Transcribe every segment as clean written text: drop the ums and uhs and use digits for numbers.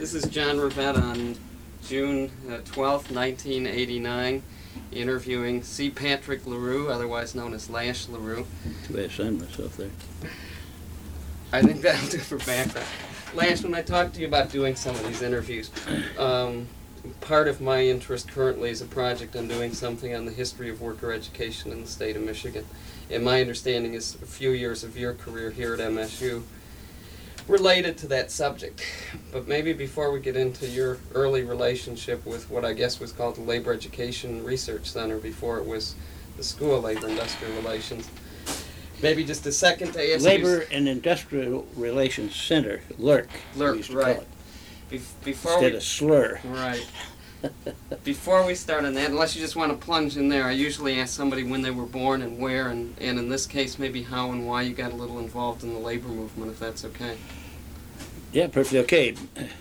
This is John Rivette on June 12th, 1989, interviewing C. Patrick LaRue, otherwise known as Lash LaRue. Too bad I signed myself there. I think that'll do for background. Lash, when I talk to you about doing some of these interviews, part of my interest currently is a project on doing something on the history of worker education in the state of Michigan. And my understanding is a few years of your career here at MSU related to that subject. But maybe before we get into your early relationship with what I guess was called the Labor Education Research Center before it was the School of Labor Industrial Relations, maybe just a second to ask Labor and Industrial Relations Center, LIRC. LIRC, right. Before Instead of slur. Right. Before we start on that, unless you just want to plunge in there, I usually ask somebody when they were born and where, and in this case, maybe how and why you got a little involved in the labor movement, if that's okay. Yeah, perfectly okay.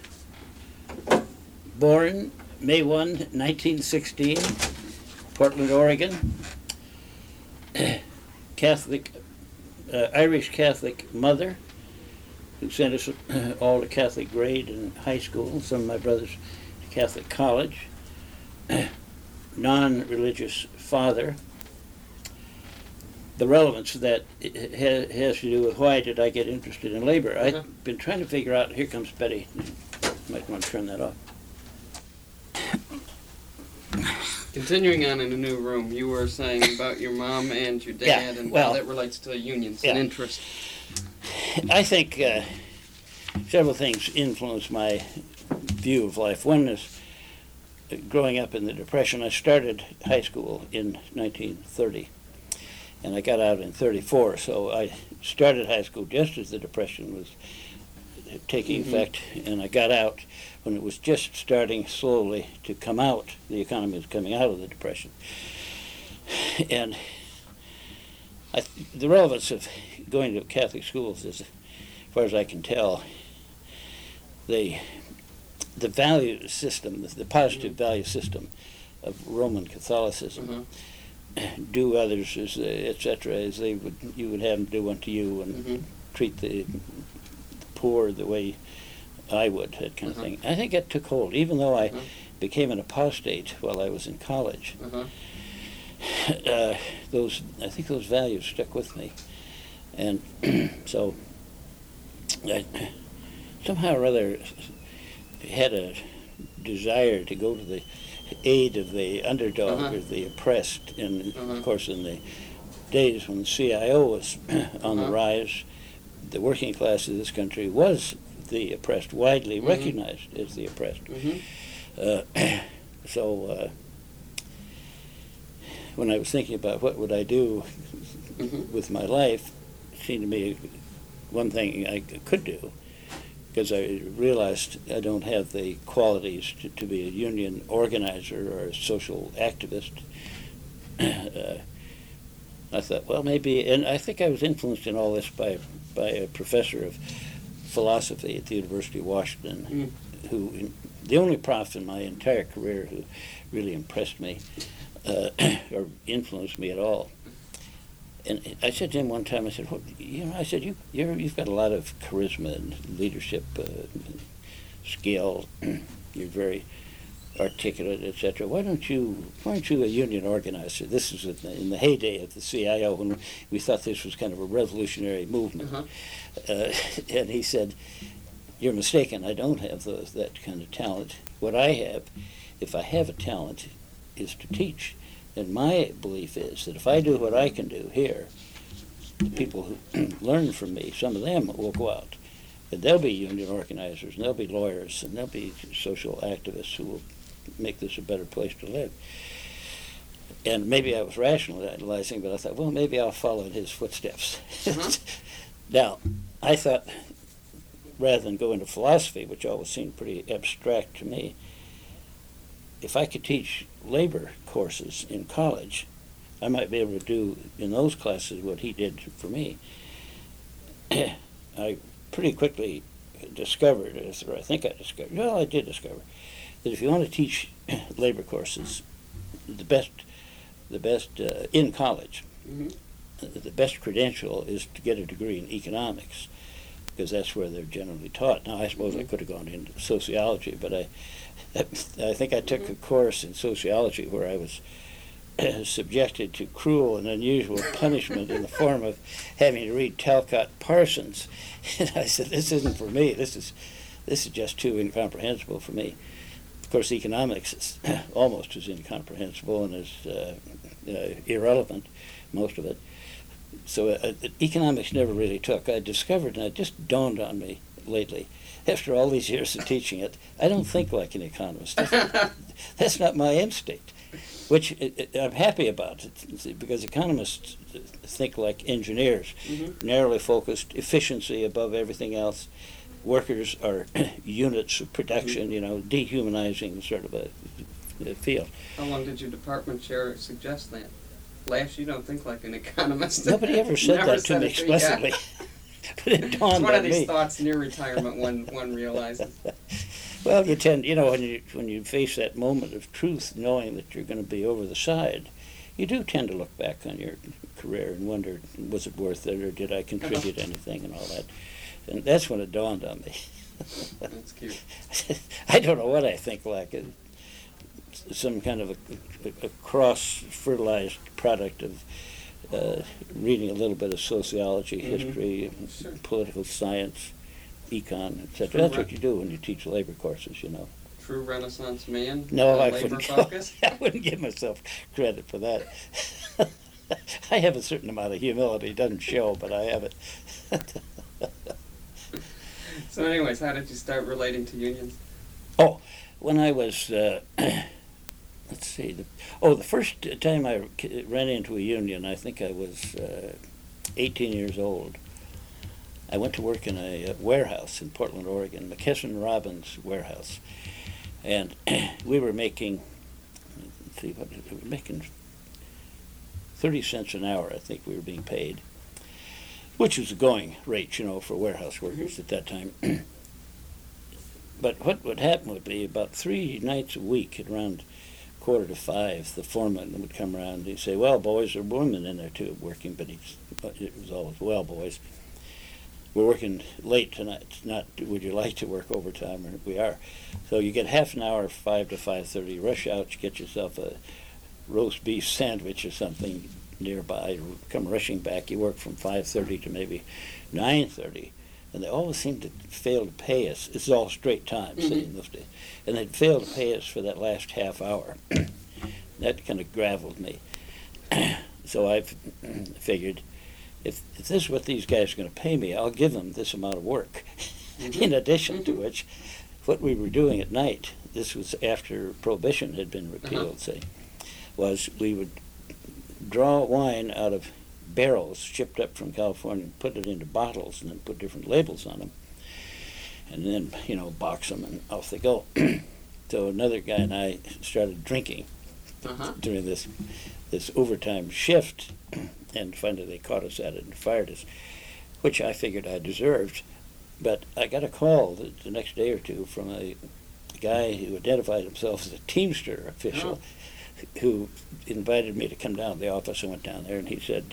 Born May 1, 1916, Portland, Oregon. Catholic, Irish Catholic mother who sent us all to Catholic grade in high school, some of my brothers to Catholic college. Non-religious father. The relevance of that has to do with why did I get interested in labor. I've been trying to figure out, here comes Betty, might want to turn that off. Continuing on in a new room, you were saying about your mom and your dad and how that relates to unions and interest. I think several things influence my view of life. One is growing up in the Depression. I started high school in 1930, and I got out in 34. So I started high school just as the Depression was taking effect, and I got out when it was just starting slowly to come out. The economy was coming out of the Depression. And the relevance of going to Catholic schools is, as far as I can tell, the value system, the positive value system of Roman Catholicism, do others, etc., as you would have them do unto you, and treat the poor the way I would, that kind of thing. I think that took hold, even though I became an apostate while I was in college. I think those values stuck with me, and so I somehow or other had a desire to go to the aid of the underdog or the oppressed. And of course, in the days when the CIO was on the rise, the working class of this country was the oppressed, widely recognized as the oppressed. So when I was thinking about what would I do with my life, it seemed to me one thing I could do, because I realized I don't have the qualities to be a union organizer or a social activist. I thought, well, maybe, and I think I was influenced in all this by a professor of philosophy at the University of Washington, who, the only prof in my entire career who really impressed me or influenced me at all. And I said to him one time, I said, well, you've got a lot of charisma and leadership skill. You're very articulate, etc. Why aren't you a union organizer? This is in the heyday of the CIO, when we thought this was kind of a revolutionary movement. And he said, you're mistaken. I don't have that kind of talent. What I have, if I have a talent, is to teach. And my belief is that if I do what I can do here, the people who learn from me, some of them will go out. And they'll be union organizers, and they'll be lawyers, and they'll be social activists who will make this a better place to live. And maybe I was rationalizing, but I thought, well, maybe I'll follow in his footsteps. Now, I thought, rather than go into philosophy, which always seemed pretty abstract to me, if I could teach labor courses in college, I might be able to do in those classes what he did for me. I pretty quickly discovered, or I think I discovered, well, I did discover, that if you want to teach labor courses, the best in college, the best credential is to get a degree in economics. because that's where they're generally taught. Now, I suppose I could have gone into sociology, but I think I took a course in sociology where I was subjected to cruel and unusual punishment in the form of having to read Talcott Parsons. And I said, this isn't for me. This is just too incomprehensible for me. Of course, economics is almost as incomprehensible and as irrelevant, most of it. So economics never really took. I discovered, and it just dawned on me lately, after all these years of teaching it, I don't think like an economist. That's not my instinct, which I'm happy about, because economists think like engineers, narrowly focused, efficiency above everything else. Workers are units of production, dehumanizing sort of a field. How long did your department chair suggest that? Lash, you don't think like an economist. Nobody ever said that to me explicitly. But it dawned on me. It's one of these thoughts near retirement one realizes. Well, you tend, when you face that moment of truth, knowing that you're going to be over the side, you do tend to look back on your career and wonder, was it worth it, or did I contribute anything and all that. And that's when it dawned on me. That's cute. I don't know what I think like. Some kind of a cross-fertilized product of reading a little bit of sociology, history, political science, econ, etc. That's what you do when you teach labor courses, True Renaissance man. No, I wouldn't wouldn't give myself credit for that. I have a certain amount of humility. It doesn't show, but I have it. So anyways, how did you start relating to unions? Oh, when I was, let's see, the first time I ran into a union, I think I was 18 years old. I went to work in a warehouse in Portland, Oregon, McKesson Robbins warehouse. And we were making, we were making 30 cents an hour, I think we were being paid, which was the going rate, for warehouse workers at that time. But what would happen would be about 3 nights a week at around 4:45, the foreman would come around and he'd say, well, boys, there are women in there too working, but it was always, well, boys, we're working late tonight. It's not, would you like to work overtime? Or we are. So you get half an hour, 5 to 5:30, rush out, you get yourself a roast beef sandwich or something nearby, come rushing back. You work from 5:30 to maybe 9:30, and they always seem to fail to pay us. It's all straight time, in those days. And they'd fail to pay us for that last half hour. That kind of graveled me. So I figured, if this is what these guys are going to pay me, I'll give them this amount of work. In addition to which, what we were doing at night, this was after Prohibition had been repealed, was we would draw wine out of barrels shipped up from California and put it into bottles and then put different labels on them. And then, box them and off they go. So another guy and I started drinking during this overtime shift, and finally they caught us at it and fired us, which I figured I deserved. But I got a call the next day or two from a guy who identified himself as a Teamster official, who invited me to come down to the office. I went down there, and he said,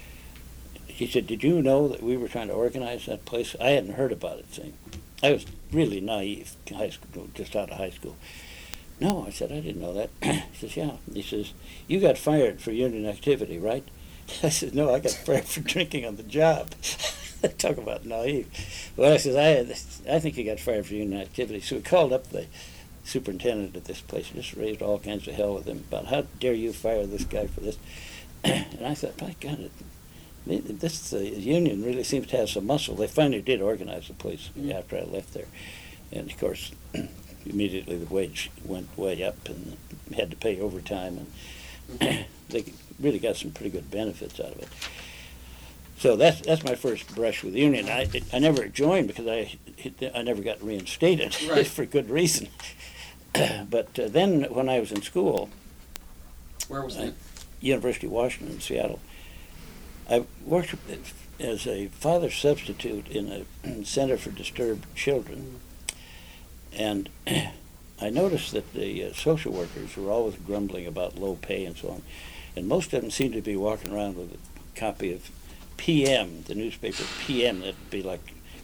did you know that we were trying to organize that place? I hadn't heard about it. See? I was really naive, high school, just out of high school. No, I said, I didn't know that. He says, yeah. He says, you got fired for union activity, right? I said, no, I got fired for drinking on the job. Talk about naive. Well, I says, I think you got fired for union activity. So we called up the superintendent at this place, just raised all kinds of hell with him about how dare you fire this guy for this. And I thought, my God, this union really seems to have some muscle. They finally did organize the place after I left there. And of course, immediately the wage went way up and had to pay overtime, and they really got some pretty good benefits out of it. So that's my first brush with the union. I never joined because I never got reinstated for good reason. But then when I was in school, where was that? University of Washington in Seattle, I worked as a father substitute in a center for disturbed children. And I noticed that the social workers were always grumbling about low pay and so on. And most of them seemed to be walking around with a copy of PM, the newspaper PM. That'd be like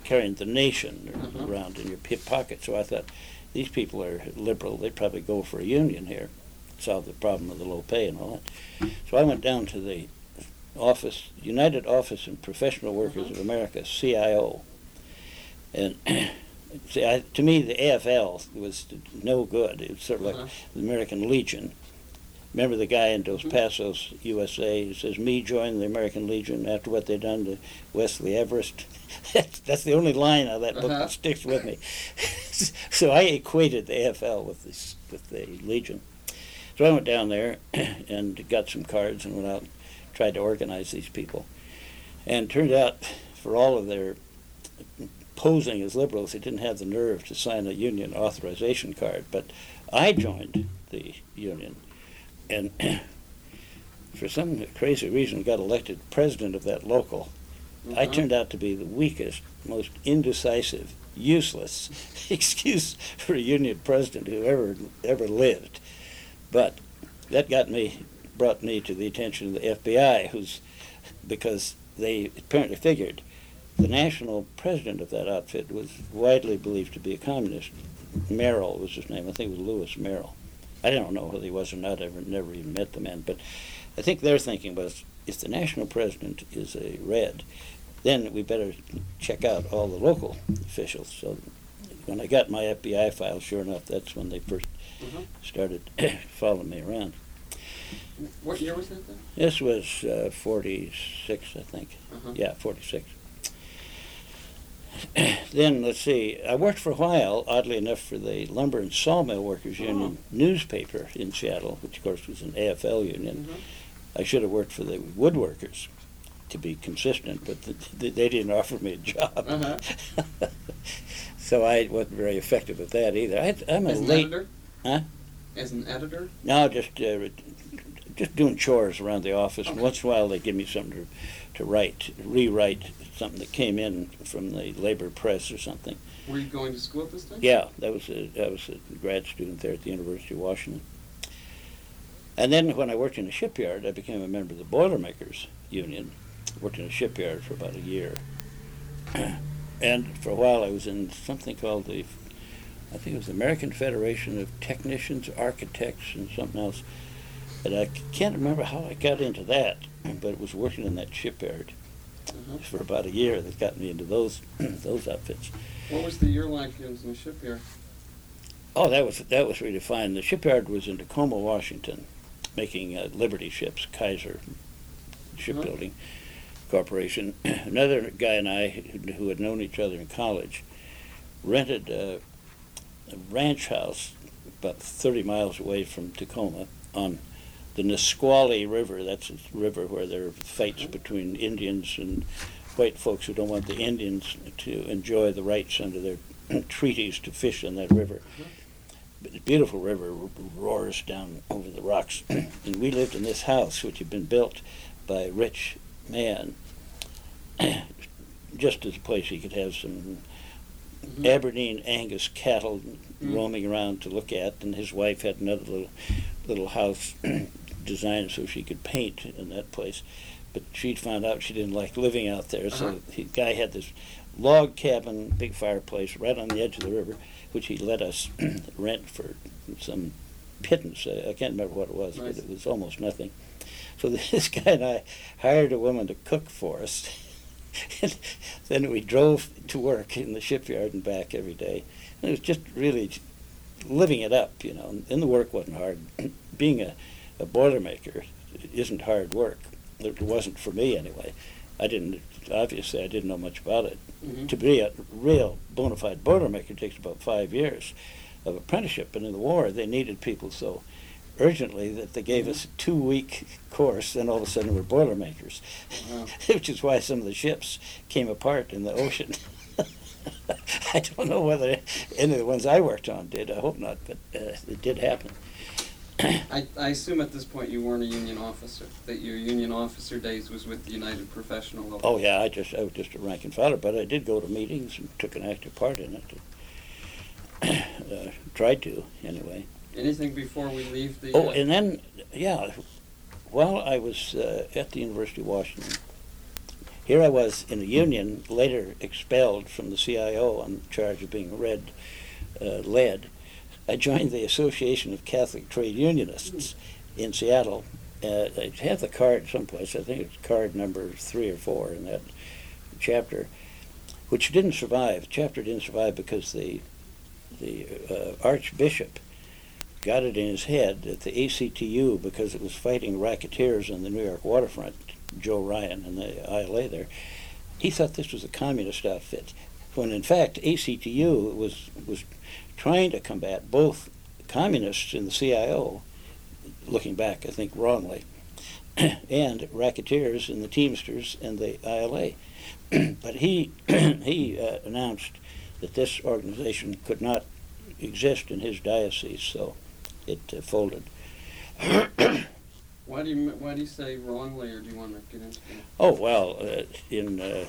carrying the nation around in your hip pocket. So I thought, these people are liberal. They'd probably go for a union here, solve the problem of the low pay and all that. So I went down to the office, United Office and Professional Workers of America, CIO. And see, to me, the AFL was no good. It was sort of like the American Legion. Remember the guy in Dos Passos, USA, who says, me join the American Legion after what they done to Wesley Everest? That's the only line out of that book that sticks with me. So I equated the AFL with the Legion. So I went down there and got some cards and went out and tried to organize these people. And it turned out, for all of their posing as liberals, they didn't have the nerve to sign a union authorization card. But I joined the union, and for some crazy reason got elected president of that local. I turned out to be the weakest, most indecisive, useless excuse for a union president who ever lived. But that brought me to the attention of the FBI, because they apparently figured the national president of that outfit was widely believed to be a communist. Merrill was his name. I think it was Lewis Merrill. I don't know whether he was or not. I've never even met the man. But I think their thinking was, if the national president is a red, then we better check out all the local officials. So when I got my FBI file, sure enough, that's when they first started following me around. What year was that then? This was 46, I think. Yeah, 46. Then, let's see, I worked for a while, oddly enough, for the Lumber and Sawmill Workers Union newspaper in Seattle, which, of course, was an AFL union. I should have worked for the woodworkers to be consistent, but they didn't offer me a job. So I wasn't very effective at that either. I'm As a an late... editor? Huh? As an editor? No, just doing chores around the office. And once in a while they give me something to rewrite something that came in from the labor press or something. Were you going to school at this time? Yeah, I was a grad student there at the University of Washington. And then when I worked in a shipyard, I became a member of the Boilermakers Union. Worked in a shipyard for about a year. And for a while I was in something called I think it was the American Federation of Technicians, Architects, and something else. And I can't remember how I got into that, but it was working in that shipyard for about a year that got me into those outfits. What was the year like in the shipyard? Oh, that was really fine. The shipyard was in Tacoma, Washington, making Liberty ships, Kaiser Shipbuilding Corporation. Another guy and I, who had known each other in college, rented a ranch house about 30 miles away from Tacoma on the Nisqually River. That's a river where there are fights between Indians and white folks who don't want the Indians to enjoy the rights under their treaties to fish in that river. But the beautiful river roars down over the rocks. And we lived in this house, which had been built by a rich man, just as a place he could have some Aberdeen Angus cattle roaming around to look at, and his wife had another little house designed so she could paint in that place. But she'd found out she didn't like living out there, so the guy had this log cabin, big fireplace right on the edge of the river, which he let us rent for some pittance. I can't remember what it was, but it was almost nothing. So this guy and I hired a woman to cook for us. And then we drove to work in the shipyard and back every day. And it was just really living it up, you know. And the work wasn't hard. Being a Boilermaker isn't hard work. It wasn't for me anyway. Obviously I didn't know much about it. To be a real bona fide Boilermaker takes about 5 years of apprenticeship. And in the war they needed people so urgently that they gave us a 2-week course, and all of a sudden we're Boilermakers. Which is why some of the ships came apart in the ocean. I don't know whether any of the ones I worked on did. I hope not, but it did happen. I assume at this point you weren't a union officer, that your union officer days was with the United Professional Local. Oh yeah, I was just a rank and filer, but I did go to meetings and took an active part in it. Tried to, anyway. Anything before we leave the... Oh, and then, yeah, while I was at the University of Washington, here I was in a union, later expelled from the CIO on charge of being led. I joined the Association of Catholic Trade Unionists in Seattle. I have the card someplace. I think it's card number 3 or 4 in that chapter, which didn't survive. The chapter didn't survive because the Archbishop got it in his head that the ACTU, because it was fighting racketeers on the New York waterfront, Joe Ryan and the ILA there, he thought this was a communist outfit, when in fact ACTU was trying to combat both communists in the CIO, looking back I think wrongly, and racketeers in the Teamsters and the ILA. But he announced that this organization could not exist in his diocese, so it folded. Why do you say wrongly, or do you want to get into that? Oh well, when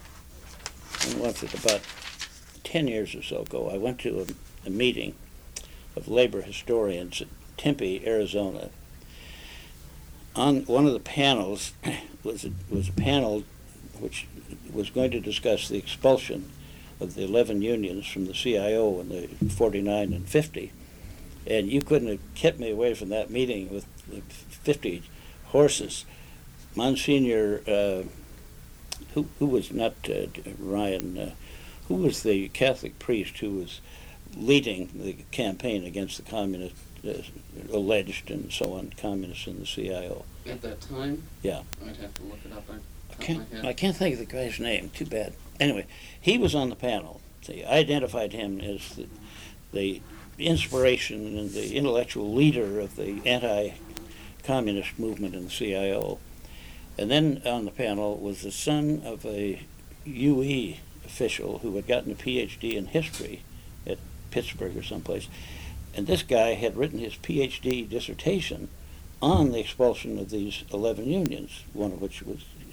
was it, about 10 years or so ago, I went to a meeting of labor historians at Tempe, Arizona. On one of the panels was a panel which was going to discuss the expulsion of the 11 unions from the CIO in the 49 and 50. And you couldn't have kept me away from that meeting with 50 horses. Monsignor, who was not Ryan, who was the Catholic priest who was leading the campaign against the communist, alleged and so on, communists in the CIO. At that time? Yeah. I'd have to look it up. I can't think of the guy's name. Too bad. Anyway, he was on the panel. See, I identified him as the inspiration and the intellectual leader of the anti-communist movement in the CIO. And then on the panel was the son of a UE official who had gotten a PhD in history at Pittsburgh or someplace. And this guy had written his PhD dissertation on the expulsion of these 11 unions, one of which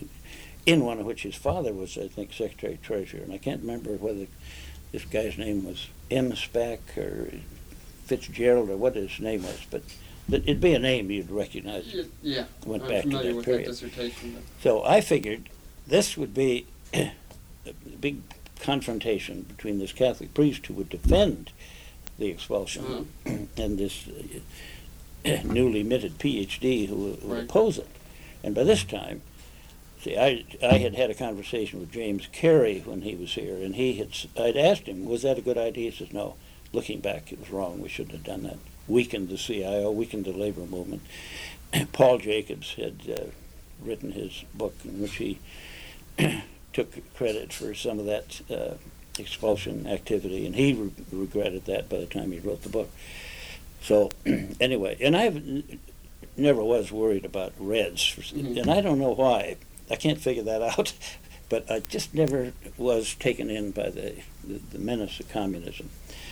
his father was, I think, Secretary Treasurer. And I can't remember whether this guy's name was M. Spack or Fitzgerald or what his name was, but it'd be a name you'd recognize. Yeah, went I'm back to familiar that with period. that dissertation. So I figured this would be a big confrontation between this Catholic priest who would defend the expulsion and this newly minted PhD who would oppose it. And by this time, see, I had a conversation with James Carey when he was here, and I'd asked him, was that a good idea? He says, no, looking back, it was wrong. We shouldn't have done that. Weakened the CIO, weakened the labor movement. Paul Jacobs had written his book in which he took credit for some of that expulsion activity, and he regretted that by the time he wrote the book. So anyway, and I never was worried about Reds, and I don't know why. I can't figure that out, but I just never was taken in by the menace of communism.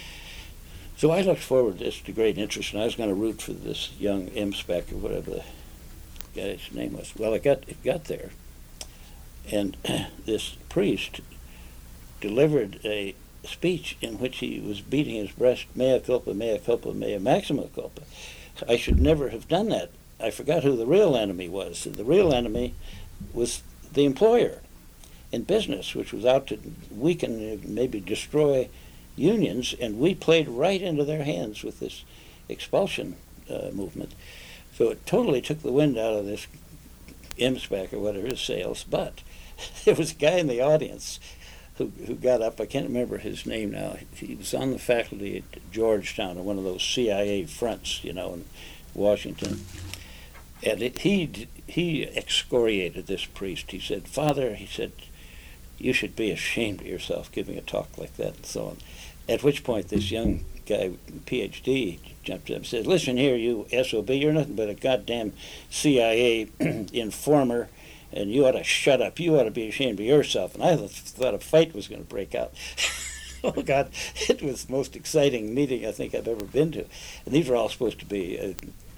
So I looked forward to this to great interest, and I was going to root for this young M. Speck or whatever the guy's name was. Well, it got there, and this priest delivered a speech in which he was beating his breast, mea culpa, mea maxima culpa. I should never have done that. I forgot who the real enemy was. The real enemy was the employer in business, which was out to weaken, maybe destroy unions, and we played right into their hands with this expulsion movement. So it totally took the wind out of this MSPAC or whatever his sails, but there was a guy in the audience who got up. I can't remember his name now. He was on the faculty at Georgetown on one of those CIA fronts, in Washington. And he excoriated this priest. He said, "Father," he said, "you should be ashamed of yourself giving a talk like that," and so on. At which point this young guy, PhD, jumped up and said, "Listen here, you SOB, you're nothing but a goddamn CIA informer, and you ought to shut up. You ought to be ashamed of yourself." And I thought a fight was going to break out. Oh, God, it was the most exciting meeting I think I've ever been to. And these were all supposed to be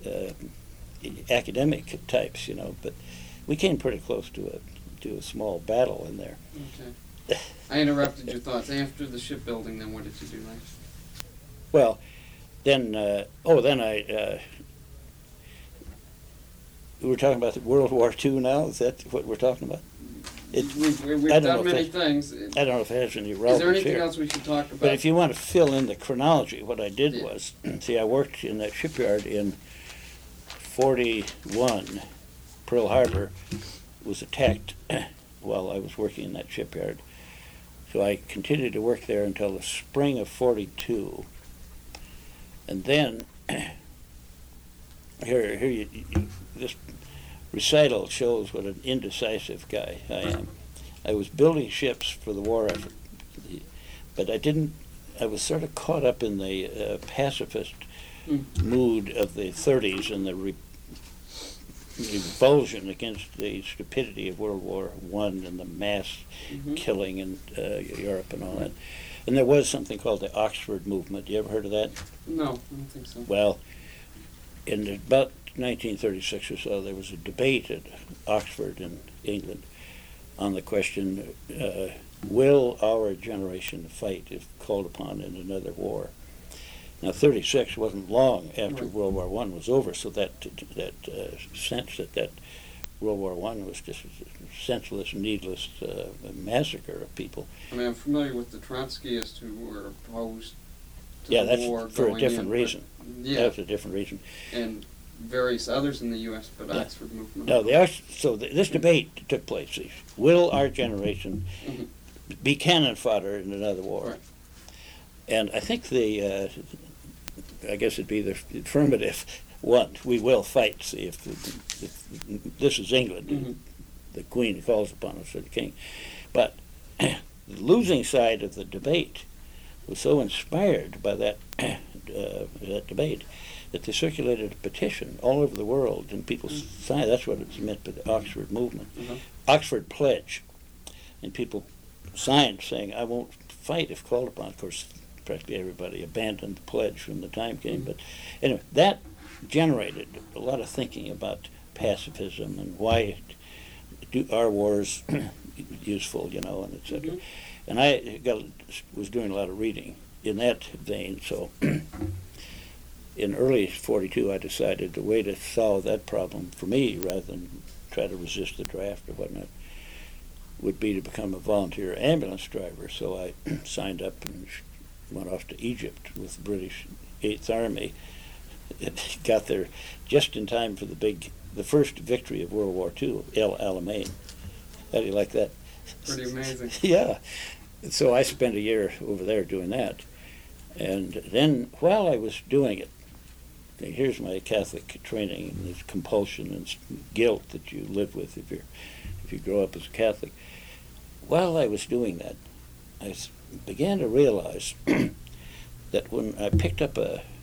academic types, but we came pretty close to a small battle in there. Okay. I interrupted your thoughts. After the shipbuilding, then what did you do next? Well, then I we were talking about World War II now? Is that what we're talking about? We've I don't know done if many that- things. I don't know if it has any Is relevance there anything here. else we should talk about? But if you want to fill in the chronology, what I did Yeah. was, see, I worked in that shipyard in 41. Pearl Harbor was attacked while I was working in that shipyard. So I continued to work there until the spring of 42. And then, this recital shows what an indecisive guy I am. I was building ships for the war effort, but I was sort of caught up in the pacifist mood of the 30s and the revulsion against the stupidity of World War I and the mass killing in Europe and all that. And there was something called the Oxford Movement. You ever heard of that? No, I don't think so. Well, in about 1936 or so, there was a debate at Oxford in England on the question, will our generation fight if called upon in another war? Now, 36 wasn't long after Right. World War I was over, so that sense that World War I was just a senseless, needless massacre of people. I mean, I'm familiar with the Trotskyists who were opposed to Yeah, the that's war for a going different in, reason. but- Yeah, That's a different reason. and various others in the U.S., but Yeah. Oxford movement. No, this debate took place. Will our generation Mhm. be cannon fodder in another war? Right. And I think I guess it'd be the affirmative one. We will fight. See, if this is England, Mhm. the Queen calls upon us, or the King. But the losing side of the debate was so inspired by that debate that they circulated a petition all over the world, and people signed. That's what it's meant by the Oxford Movement, Oxford Pledge, and people signed saying, "I won't fight if called upon." Of course, practically everybody abandoned the pledge when the time came. But anyway, that generated a lot of thinking about pacifism and why are wars useful, and et cetera. And I was doing a lot of reading in that vein. So in early 42, I decided the way to solve that problem for me, rather than try to resist the draft or whatnot, would be to become a volunteer ambulance driver. So I signed up and went off to Egypt with the British 8th Army. Got there just in time for the first victory of World War II, El Alamein. How do you like that? Pretty amazing. Yeah. So I spent a year over there doing that. And then while I was doing it, here's my Catholic training, and this compulsion and guilt that you live with if you grow up as a Catholic. While I was doing that, I began to realize that when I picked up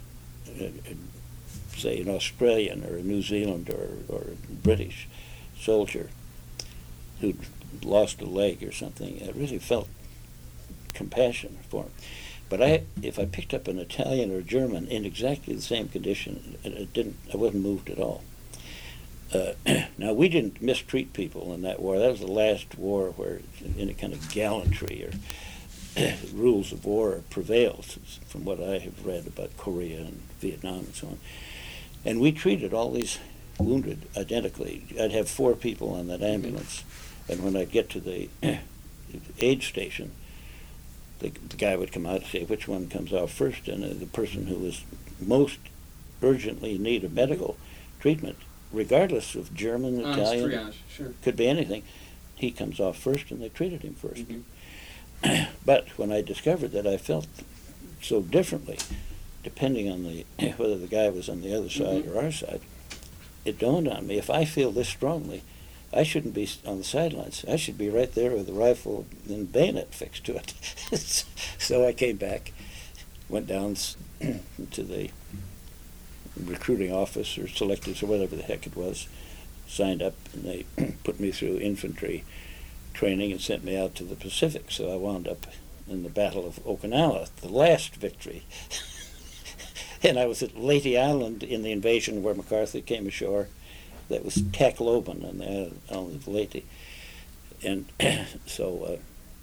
say an Australian or a New Zealand or a British soldier who'd lost a leg or something, I really felt compassion for him. But if I picked up an Italian or German in exactly the same condition, I wasn't moved at all. Now, we didn't mistreat people in that war. That was the last war where any kind of gallantry or rules of war prevailed, from what I have read about Korea and Vietnam and so on. And we treated all these wounded identically. I'd have 4 people on that ambulance, and when I'd get to the aid station, the guy would come out and say which one comes out first, and the person who was most urgently in need of medical treatment, regardless of German, Italian, Triage, sure. could be anything, he comes off first, and they treated him first. But when I discovered that I felt so differently, depending on whether the guy was on the other side or our side, it dawned on me, if I feel this strongly, I shouldn't be on the sidelines. I should be right there with the rifle and bayonet fixed to it. So I came back, went down to the recruiting office or selectives or whatever the heck it was, signed up, and they put me through infantry training and sent me out to the Pacific. So I wound up in the Battle of Okinawa, the last victory. And I was at Leyte Island in the invasion where MacArthur came ashore. That was Tacloban on the island of Leyte. And so,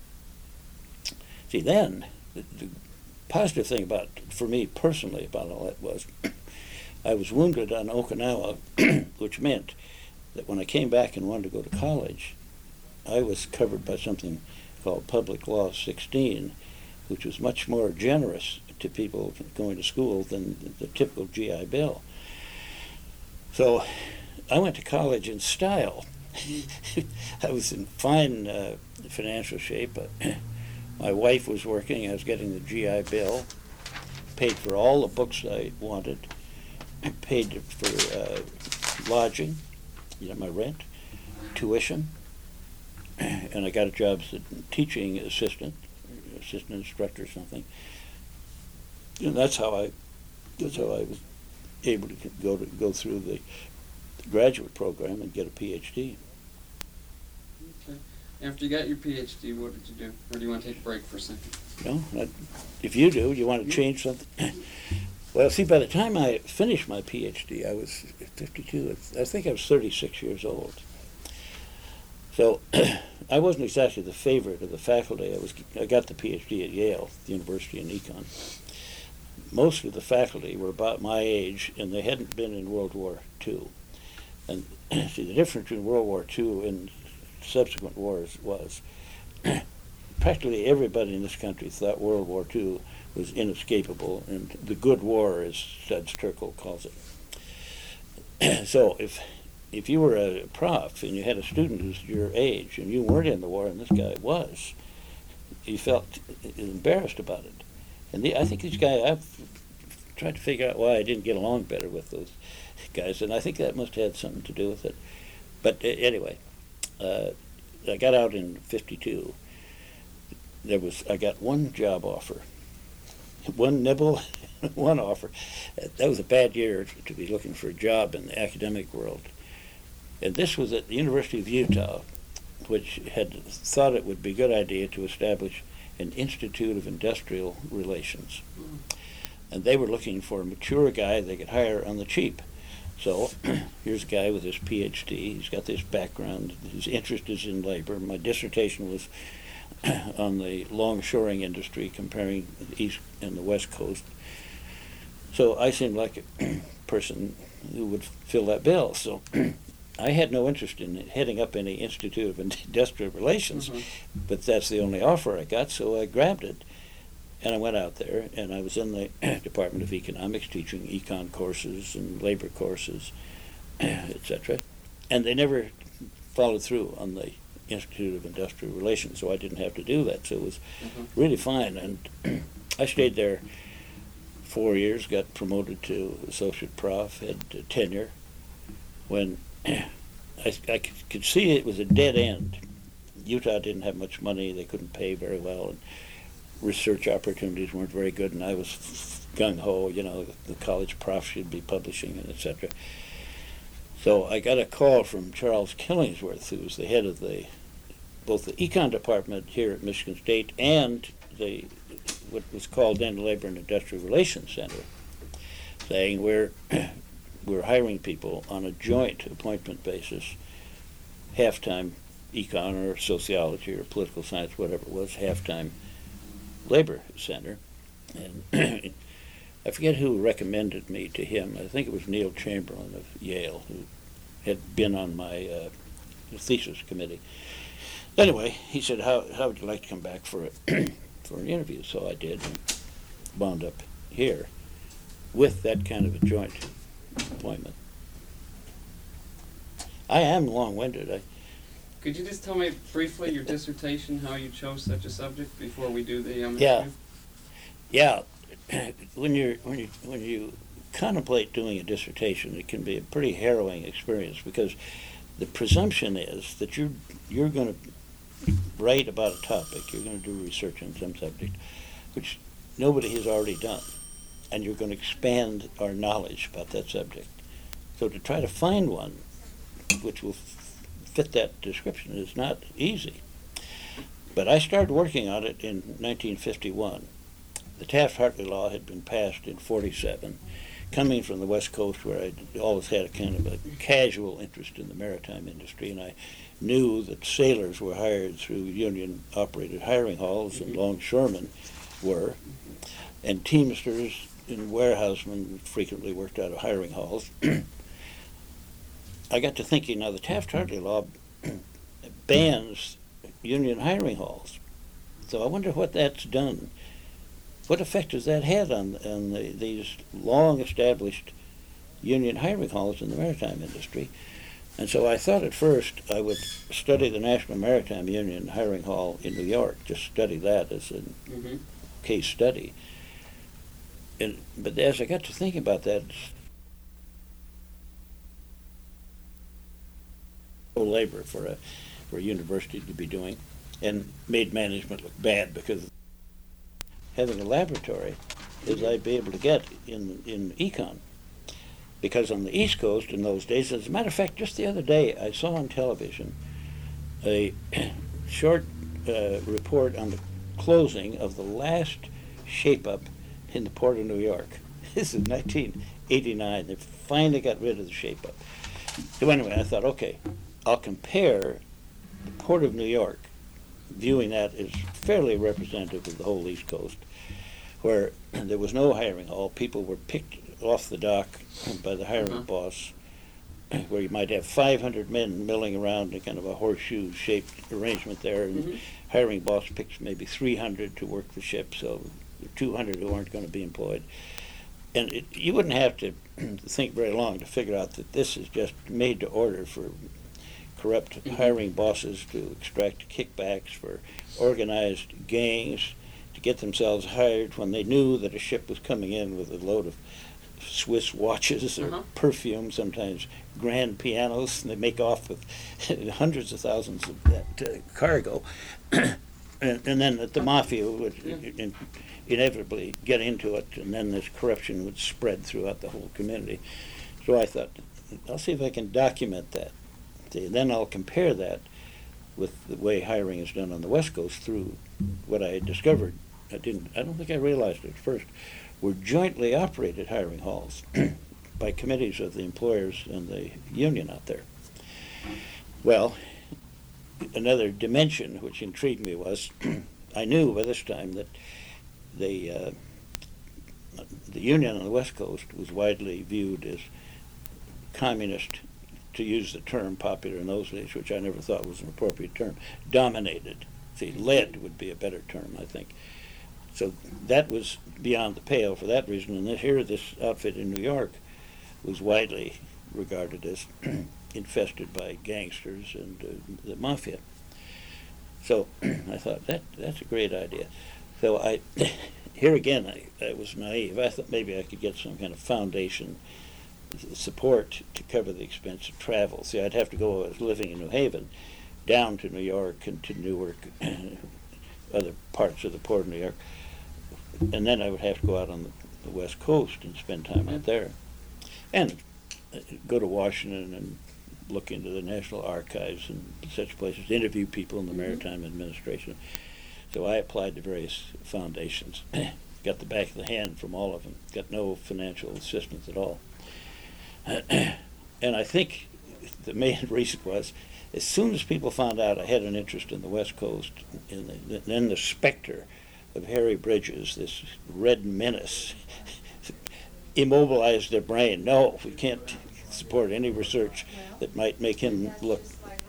see, then, the positive thing for me personally about all that was I was wounded on Okinawa, which meant that when I came back and wanted to go to college, I was covered by something called Public Law 16, which was much more generous to people going to school than the typical GI Bill. So I went to college in style. I was in fine financial shape. My wife was working. I was getting the GI Bill, paid for all the books I wanted, paid for lodging, my rent, tuition, and I got a job as a teaching assistant instructor or something. And that's how I was able to go through the graduate program and get a PhD. Okay. After you got your PhD, what did you do? Or do you want to take a break for a second? No, if you do, you want to change something? Well, see, by the time I finished my PhD, I was 52. I think I was 36 years old. So I wasn't exactly the favorite of the faculty. I got the PhD at Yale, the University in Econ. Most of the faculty were about my age, and they hadn't been in World War II. And see, the difference between World War II and subsequent wars was practically everybody in this country thought World War II was inescapable, and the good war, as Studs Terkel calls it. So if you were a prof and you had a student who's your age and you weren't in the war and this guy was, you felt embarrassed about it. And I think these guys, I've tried to figure out why I didn't get along better with those guys, and I think that must have had something to do with it. But anyway, I got out in 52. I got one job offer, one nibble, one offer. That was a bad year to be looking for a job in the academic world. And this was at the University of Utah, which had thought it would be a good idea to establish an Institute of Industrial Relations. And they were looking for a mature guy they could hire on the cheap. So here's a guy with his PhD. He's got this background. His interest is in labor. My dissertation was on the longshoring industry, comparing the East and the West Coast. So I seemed like a person who would fill that bill. So I had no interest in heading up any Institute of Industrial Relations, but that's the only offer I got, so I grabbed it. And I went out there, and I was in the Department of Economics teaching econ courses and labor courses, etc. And they never followed through on the Institute of Industrial Relations, so I didn't have to do that. So it was really fine. And I stayed there 4 years, got promoted to associate prof, had tenure. When I could see it was a dead end. Utah didn't have much money. They couldn't pay very well. And research opportunities weren't very good, and I was gung-ho, the college prof should be publishing, and etc. So I got a call from Charles Killingsworth, who was the head of both the econ department here at Michigan State and what was called then the Labor and Industrial Relations Center, saying we're hiring people on a joint appointment basis, half-time econ or sociology or political science, whatever it was, half-time labor center. And I forget who recommended me to him. I think it was Neil Chamberlain of Yale, who had been on my thesis committee. Anyway, he said, how would you like to come back for an interview? So I did, and wound up here with that kind of a joint appointment. I am long-winded. Could you just tell me briefly your dissertation, how you chose such a subject before we do the interview? Yeah. When you contemplate doing a dissertation, it can be a pretty harrowing experience, because the presumption is that you're going to write about a topic, you're going to do research on some subject, which nobody has already done, and you're going to expand our knowledge about that subject. So to try to find one which will fit that description is not easy. But I started working on it in 1951. The Taft-Hartley law had been passed in 47. Coming from the West Coast, where I always had a kind of a casual interest in the maritime industry, and I knew that sailors were hired through union-operated hiring halls, and longshoremen were, and teamsters and warehousemen frequently worked out of hiring halls. I got to thinking, now the Taft-Hartley law bans union hiring halls. So I wonder what that's done. What effect has that had on these long-established union hiring halls in the maritime industry? And so I thought at first I would study the National Maritime Union hiring hall in New York, just study that as a case study. But as I got to thinking about that, labor for a university to be doing, and made management look bad, because having a laboratory is I'd be able to get in econ. Because on the East Coast in those days, as a matter of fact, just the other day I saw on television a short report on the closing of the last shape-up in the Port of New York. This is 1989. They finally got rid of the shape-up. So anyway, I thought, okay, I'll compare the Port of New York, viewing that as fairly representative of the whole East Coast, where there was no hiring hall. People were picked off the dock by the hiring boss, where you might have 500 men milling around in kind of a horseshoe-shaped arrangement there, and hiring boss picks maybe 300 to work the ship, so 200 who aren't going to be employed. And you wouldn't have to think very long to figure out that this is just made to order for corrupt hiring bosses to extract kickbacks, for organized gangs to get themselves hired when they knew that a ship was coming in with a load of Swiss watches or perfume, sometimes grand pianos, and they make off with hundreds of thousands of that cargo. And then the mafia would inevitably get into it, and then this corruption would spread throughout the whole community. So I thought, I'll see if I can document that. Then I'll compare that with the way hiring is done on the West Coast through what I had discovered. I don't think I realized it at first, were jointly operated hiring halls by committees of the employers and the union out there. Well, another dimension which intrigued me was I knew by this time that the union on the West Coast was widely viewed as communist, to use the term popular in those days, which I never thought was an appropriate term, dominated. See, led would be a better term, I think. So that was beyond the pale for that reason. And here, this outfit in New York was widely regarded as infested by gangsters and the mafia. So I thought, that's a great idea. So here again, I was naive. I thought maybe I could get some kind of foundation support to cover the expense of travel. See, I'd have to go, I was living in New Haven, down to New York and to Newark, other parts of the Port of New York. And then I would have to go out on the West Coast and spend time out there. And go to Washington and look into the National Archives and such places, interview people in the Maritime Administration. So I applied to various foundations, got the back of the hand from all of them, got no financial assistance at all. And I think the main reason was, as soon as people found out I had an interest in the West Coast, then the specter of Harry Bridges, this red menace, immobilized their brain. No, we can't support any research that might make him look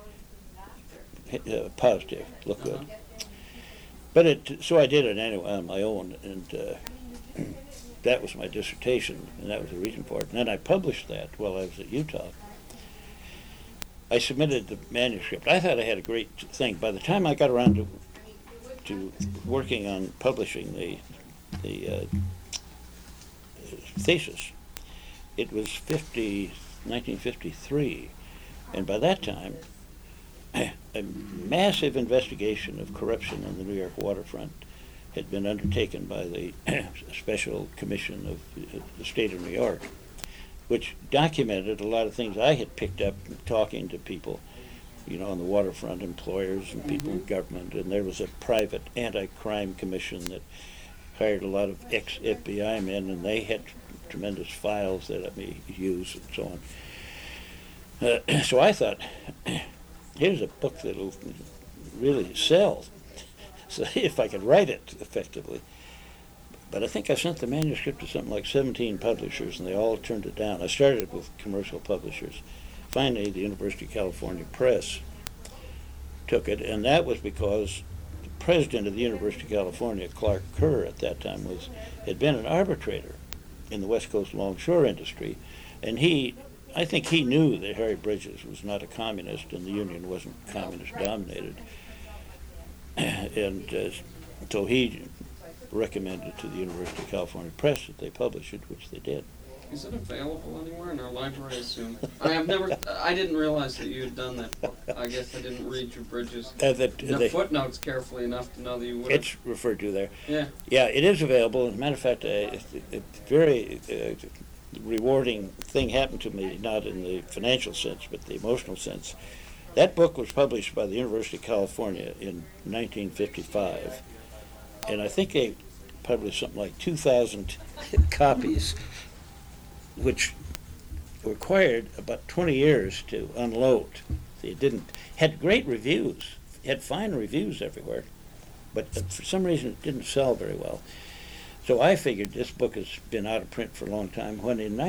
positive, look good. But so I did it anyway on my own, and that was my dissertation, and that was the reason for it. And then I published that while I was at Utah. I submitted the manuscript. I thought I had a great thing. By the time I got around to working on publishing the thesis, it was 1953, and by that time, a massive investigation of corruption on the New York waterfront had been undertaken by the Special Commission of the State of New York, which documented a lot of things I had picked up talking to people, on the waterfront, employers and people in government. And there was a private anti-crime commission that hired a lot of ex-FBI men, and they had tremendous files that let me use and so on. So I thought, here's a book that'll really sell. So if I could write it effectively. But I think I sent the manuscript to something like 17 publishers, and they all turned it down. I started with commercial publishers. Finally, the University of California Press took it, and that was because the president of the University of California, Clark Kerr, at that time had been an arbitrator in the West Coast longshore industry, and I think he knew that Harry Bridges was not a communist and the union wasn't communist dominated, and so he recommended to the University of California Press that they publish it, which they did. Is it available anywhere in our library, I assume? I didn't realize that you had done that book. I guess I didn't read your Bridges the footnotes carefully enough to know that you would. It's referred to there. Yeah. Yeah, it is available. As a matter of fact, a very rewarding thing happened to me, not in the financial sense, but the emotional sense. That book was published by the University of California in 1955, and I think they published something like 2,000 copies, which required about 20 years to unload. It had great reviews, had fine reviews everywhere, but for some reason it didn't sell very well. So I figured this book has been out of print for a long time, when in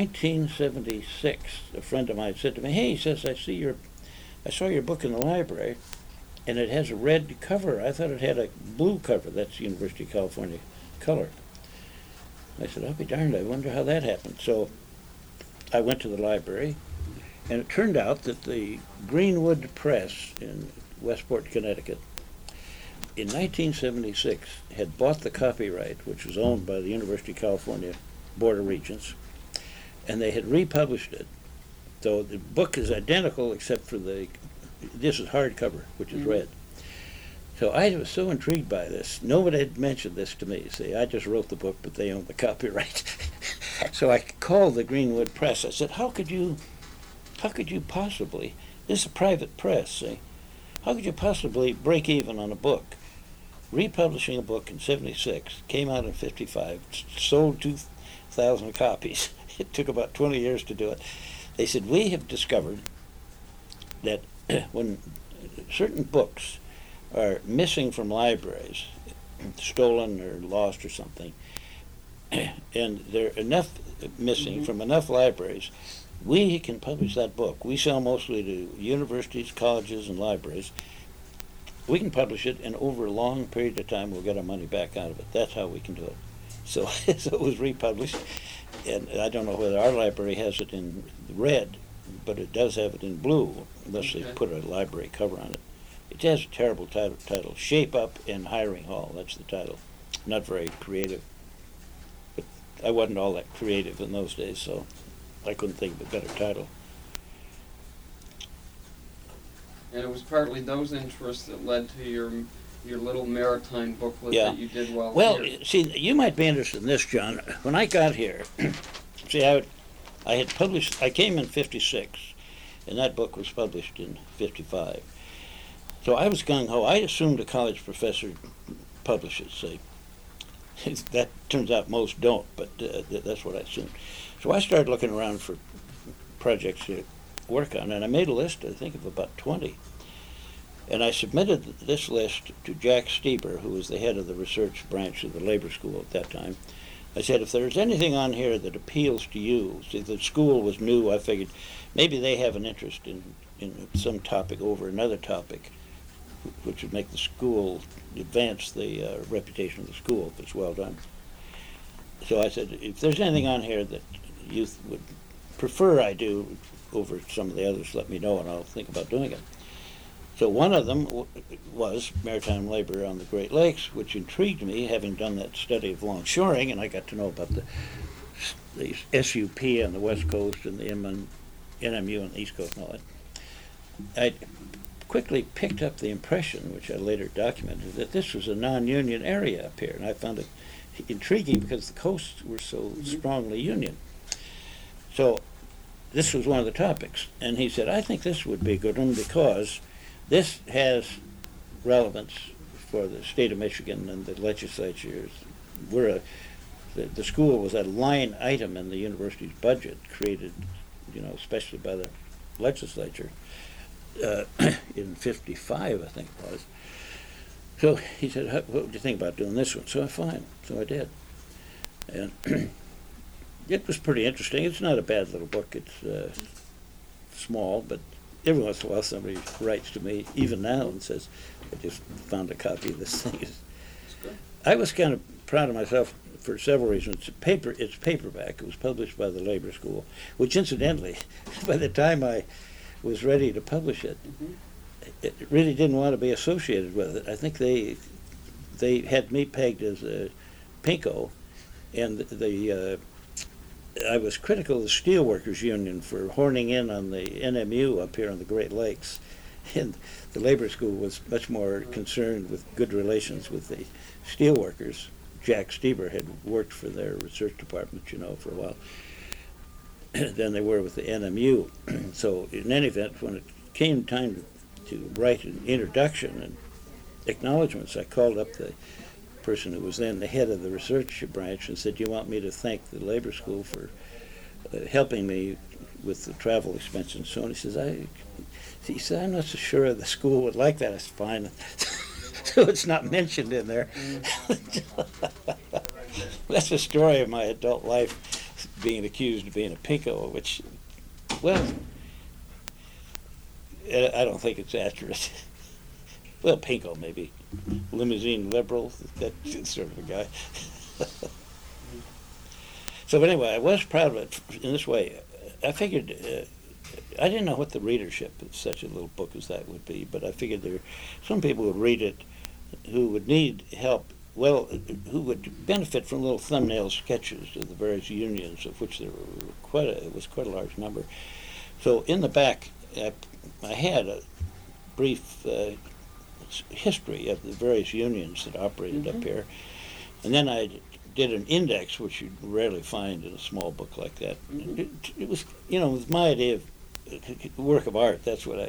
1976 a friend of mine said to me, "Hey," he says, I saw your book in the library, and it has a red cover. I thought it had a blue cover. That's the University of California color." I said, "I'll be darned, I wonder how that happened." So I went to the library, and it turned out that the Greenwood Press in Westport, Connecticut, in 1976 had bought the copyright, which was owned by the University of California Board of Regents, and they had republished it. So the book is identical except for this is hardcover, which is red. So I was so intrigued by this. Nobody had mentioned this to me. See, I just wrote the book, but they own the copyright. So I called the Greenwood Press. I said, how could you possibly, this is a private press, see, how could you possibly break even on a book? Republishing a book in 76, came out in 55, sold 2,000 copies. It took about 20 years to do it. They said, we have discovered that when certain books are missing from libraries, stolen or lost or something, and there are enough missing from enough libraries, we can publish that book. We sell mostly to universities, colleges, and libraries. We can publish it, and over a long period of time, we'll get our money back out of it. That's how we can do it. So, so it was republished, and I don't know whether our library has it in red, but it does have it in blue, unless they put a library cover on it. It has a terrible title, Shape Up in Hiring Hall. That's the title. Not very creative. But I wasn't all that creative in those days, so I couldn't think of a better title. And it was partly those interests that led to your little maritime booklet that you did while here. See, you might be interested in this, John. When I got here, see, I had published, I came in 56, and that book was published in 55. So I was gung-ho. I assumed a college professor publishes, see. That turns out most don't, but that's what I assumed. So I started looking around for projects to work on, and I made a list, I think, of about 20. And I submitted this list to Jack Stieber, who was the head of the research branch of the labor school at that time. I said, if there's anything on here that appeals to you, see, the school was new, I figured maybe they have an interest in some topic over another topic, which would make the school advance the reputation of the school if it's well done. So I said, if there's anything on here that you would prefer I do over some of the others, let me know, and I'll think about doing it. So one of them was maritime labor on the Great Lakes, which intrigued me, having done that study of longshoring, and I got to know about the SUP on the West Coast and the NMU on the East Coast and all that. I quickly picked up the impression, which I later documented, that this was a non-union area up here, and I found it intriguing because the coasts were so strongly union. So this was one of the topics, and he said, I think this would be a good one because this has relevance for the state of Michigan and the legislatures. The school was a line item in the university's budget, created, especially by the legislature in 55, I think it was. So he said, what would you think about doing this one? So fine, so I did. And it was pretty interesting. It's not a bad little book. It's small, but every once in a while somebody writes to me, even now, and says, I just found a copy of this thing. I was kind of proud of myself for several reasons. It's paperback. It was published by the Labor School, which incidentally, by the time I was ready to publish it, it really didn't want to be associated with it. I think they had me pegged as a pinko, and I was critical of the Steelworkers Union for horning in on the NMU up here on the Great Lakes, and the Labor School was much more concerned with good relations with the steelworkers. Jack Stieber had worked for their research department, for a while, than they were with the NMU. So in any event, when it came time to write an introduction and acknowledgments, I called up the person who was then the head of the research branch and said, "Do you want me to thank the Labor School for helping me with the travel expenses and so on?" He said, "I'm not so sure the school would like that." I said, "Fine." So it's not mentioned in there. That's the story of my adult life, being accused of being a pinko, which, well, I don't think it's accurate. Well, pinko maybe. Limousine liberal, that sort of a guy. So anyway, I was proud of it in this way. I figured, I didn't know what the readership of such a little book as that would be, but I figured there some people would read it who would need help, well, who would benefit from little thumbnail sketches of the various unions, of which there were it was quite a large number. So in the back, I had a brief history of the various unions that operated up here, and then I did an index, which you'd rarely find in a small book like that. It was, with my idea of work of art, that's what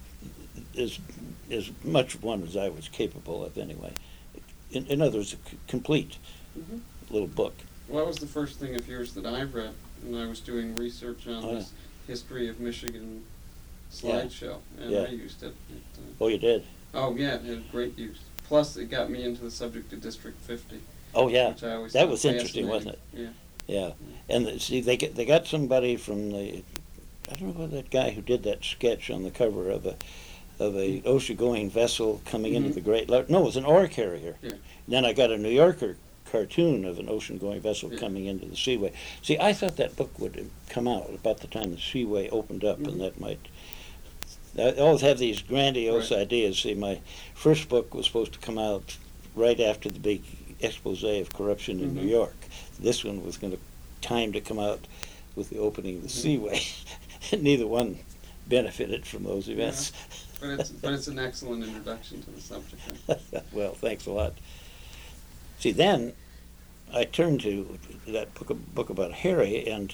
as much one as I was capable of anyway. In other words, a complete little book. Well, that was the first thing of yours that I read when I was doing research on this history of Michigan slideshow, and I used it. Oh, you did? Oh, yeah, it had great use. Plus, it got me into the subject of District 50. Oh, yeah. Which I always that was interesting, wasn't it? Yeah. Yeah. And see, they got somebody from the, I don't know what that guy who did that sketch on the cover of a ocean-going vessel coming into the Great Lakes. No, it was an ore carrier. Yeah. Then I got a New Yorker cartoon of an ocean-going vessel coming into the Seaway. See, I thought that book would come out about the time the Seaway opened up, and that might. I always have these grandiose ideas. See, my first book was supposed to come out right after the big expose of corruption in New York. This one was going to time to come out with the opening of the Seaway. Neither one benefited from those events. Yeah. But it's an excellent introduction to the subject. Well, thanks a lot. See, then I turned to that book about Harry, and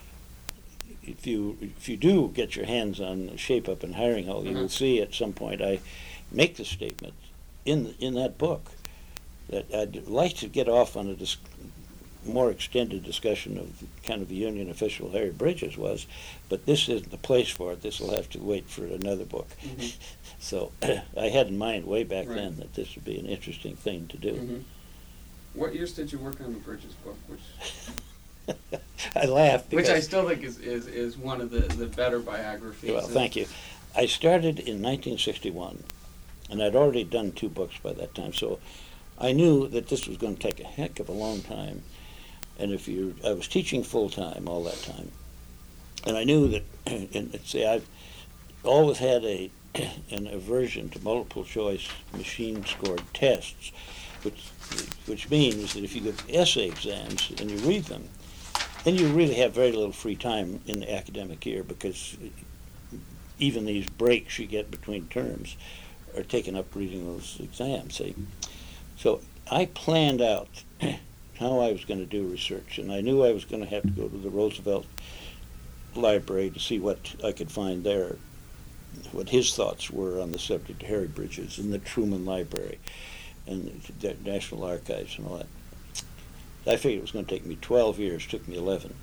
if you do get your hands on Shape Up and Hiring Hall, you will see at some point I make the statement in that book that I'd like to get off on a more extended discussion of kind of a union official Harry Bridges was, but this isn't the place for it. This will have to wait for another book. So I had in mind way back then that this would be an interesting thing to do. What years did you work on the Bridges book? Which I laugh because, which I still think is one of the better biographies. Well, thank you. I started in 1961, and I'd already done 2 books by that time, so I knew that this was going to take a heck of a long time. And I was teaching full time all that time, and I knew that. And see, I've always had an aversion to multiple choice machine scored tests, which means that if you get essay exams and you read them, then you really have very little free time in the academic year, because even these breaks you get between terms are taken up reading those exams. See? So I planned out how I was going to do research, and I knew I was going to have to go to the Roosevelt Library to see what I could find there, what his thoughts were on the subject of Harry Bridges, and the Truman Library, and the National Archives and all that. I figured it was going to take me 12 years. It took me 11.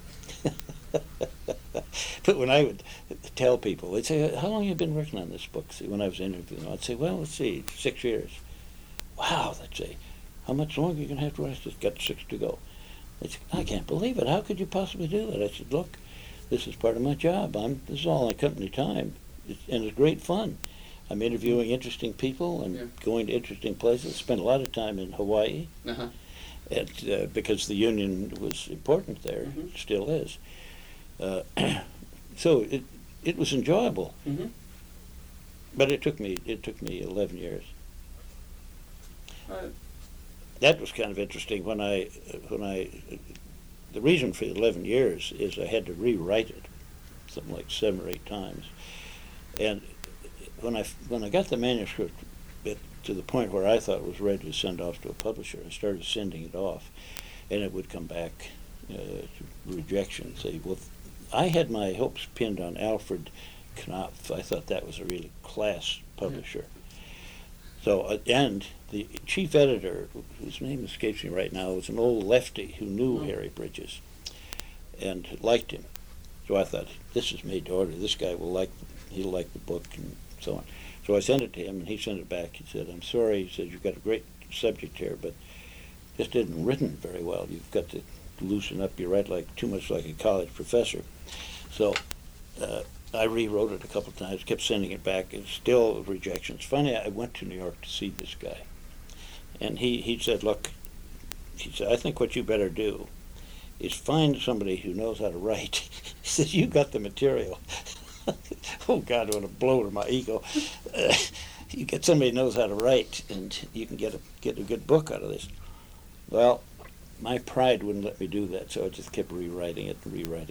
But when I would tell people, they'd say, "How long have you been working on this book?" See, when I was interviewing them, I'd say, "Well, let's see, 6 years." "Wow," they'd say, "how much longer are you going to have to write? It's got 6 to go." They'd say, "I can't believe it. How could you possibly do that?" I said, "Look, this is part of my job. This is all on company time. and it's great fun. I'm interviewing interesting people and Yeah. going to interesting places. Spent a lot of time in Hawaii, Uh-huh. because the union was important there, Mhm. still is. So it was enjoyable, Mm-hmm. but it took me 11 years. Uh, That was kind of interesting when I the reason for the 11 years is I had to rewrite it something like 7 or 8 times, and when I got the manuscript to the point where I thought it was ready to send off to a publisher, I started sending it off, and it would come back to rejection. Say, well, I had my hopes pinned on Alfred Knopf. I thought that was a really class publisher. So, and the chief editor, whose name escapes me right now, was an old lefty who knew Harry Bridges and liked him. So I thought, this is made to order. This guy he'll like the book and so on. So I sent it to him, and he sent it back. He said, I'm sorry. He said, you've got a great subject here, but just isn't written very well. You've got to loosen up. You write too much like a college professor. So I rewrote it a couple of times, kept sending it back, and still rejections. Finally, I went to New York to see this guy. And he said, look, he said, I think what you better do is find somebody who knows how to write. He said, you got the material. Oh, God, what a blow to my ego. You get somebody who knows how to write, and you can get a good book out of this. Well, my pride wouldn't let me do that, so I just kept rewriting it.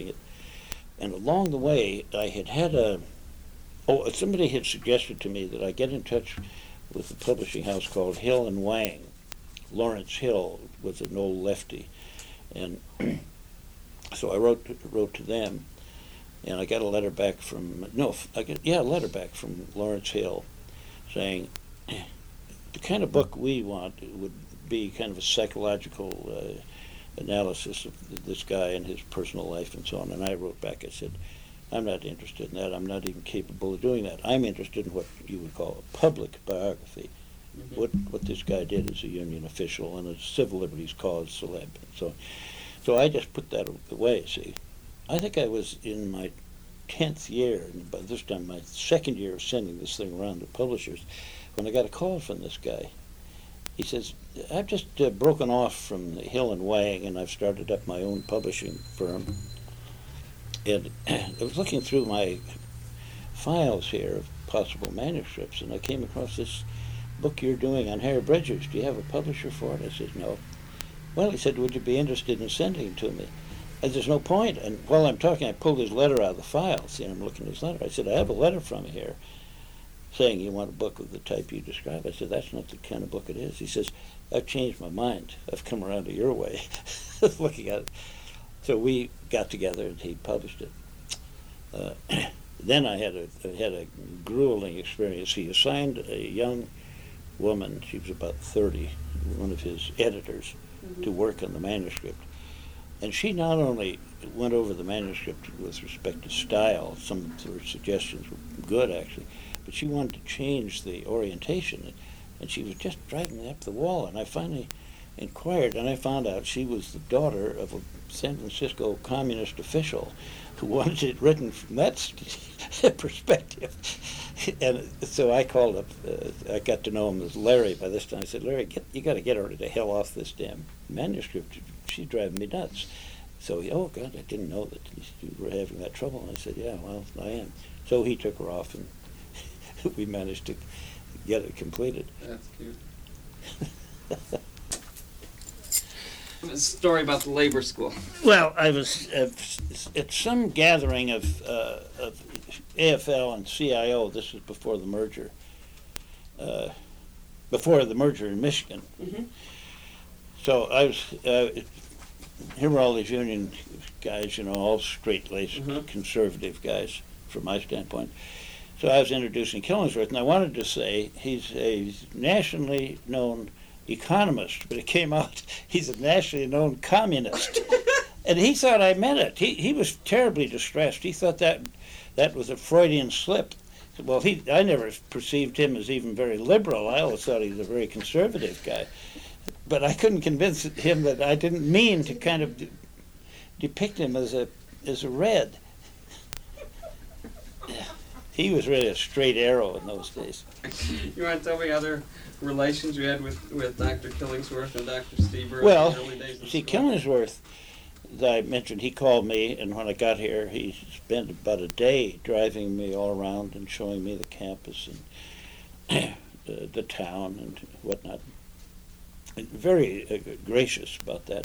And along the way, I had somebody had suggested to me that I get in touch with a publishing house called Hill and Wang. Lawrence Hill was an old lefty. And so I wrote to them, and I got a letter back from Lawrence Hill saying the kind of book we want would be kind of a psychological analysis of this guy and his personal life and so on. And I wrote back, I said, I'm not interested in that. I'm not even capable of doing that. I'm interested in what you would call a public biography. Mm-hmm. What this guy did as a union official and a civil liberties cause celeb. So I just put that away, see. I think I was in my 10th year, and by this time my 2nd year of sending this thing around to publishers, when I got a call from this guy. He says, I've just broken off from Hill and Wang, and I've started up my own publishing firm. And I was looking through my files here of possible manuscripts, and I came across this book you're doing on Harry Bridges. Do you have a publisher for it? I said, no. Well, he said, would you be interested in sending it to me? I said, there's no point. And while I'm talking, I pulled his letter out of the file. See, I'm looking at his letter. I said, I have a letter from you here saying you want a book of the type you describe. I said, that's not the kind of book it is. He says, I've changed my mind. I've come around to your way of looking at it. So we got together and he published it. Then I had a grueling experience. He assigned a young woman, she was about 30, one of his editors, to work on the manuscript. And she not only went over the manuscript with respect to style, some of her suggestions were good actually, but she wanted to change the orientation, and she was just driving me up the wall. And I finally inquired, and I found out she was the daughter of a San Francisco communist official who wanted it written from that perspective. And so I called up, I got to know him as Larry by this time. I said, Larry, you got to get her to hell off this damn manuscript. She's driving me nuts. So he, oh, God, I didn't know that you were having that trouble. And I said, yeah, well, I am. So he took her off, and we managed to get it completed. That's cute. A story about the labor school. Well, I was at some gathering of AFL and CIO. This was before the merger. In Michigan. Mm-hmm. So I was. Here were all these union guys, all straight-laced, conservative guys, from my standpoint. So I was introducing Killingsworth, and I wanted to say he's a nationally known economist, but it came out he's a nationally known communist. And he thought I meant it. He was terribly distressed. He thought that was a Freudian slip. Well, I never perceived him as even very liberal. I always thought he was a very conservative guy. But I couldn't convince him that I didn't mean to kind of depict him as a red. he was really a straight arrow in those days. You want to tell me other relations you had with Dr. Killingsworth and Dr. Stieber Well, in the early days of see, school? Killingsworth, as I mentioned, he called me, and when I got here, he spent about a day driving me all around and showing me the campus and the town and whatnot. And very gracious about that.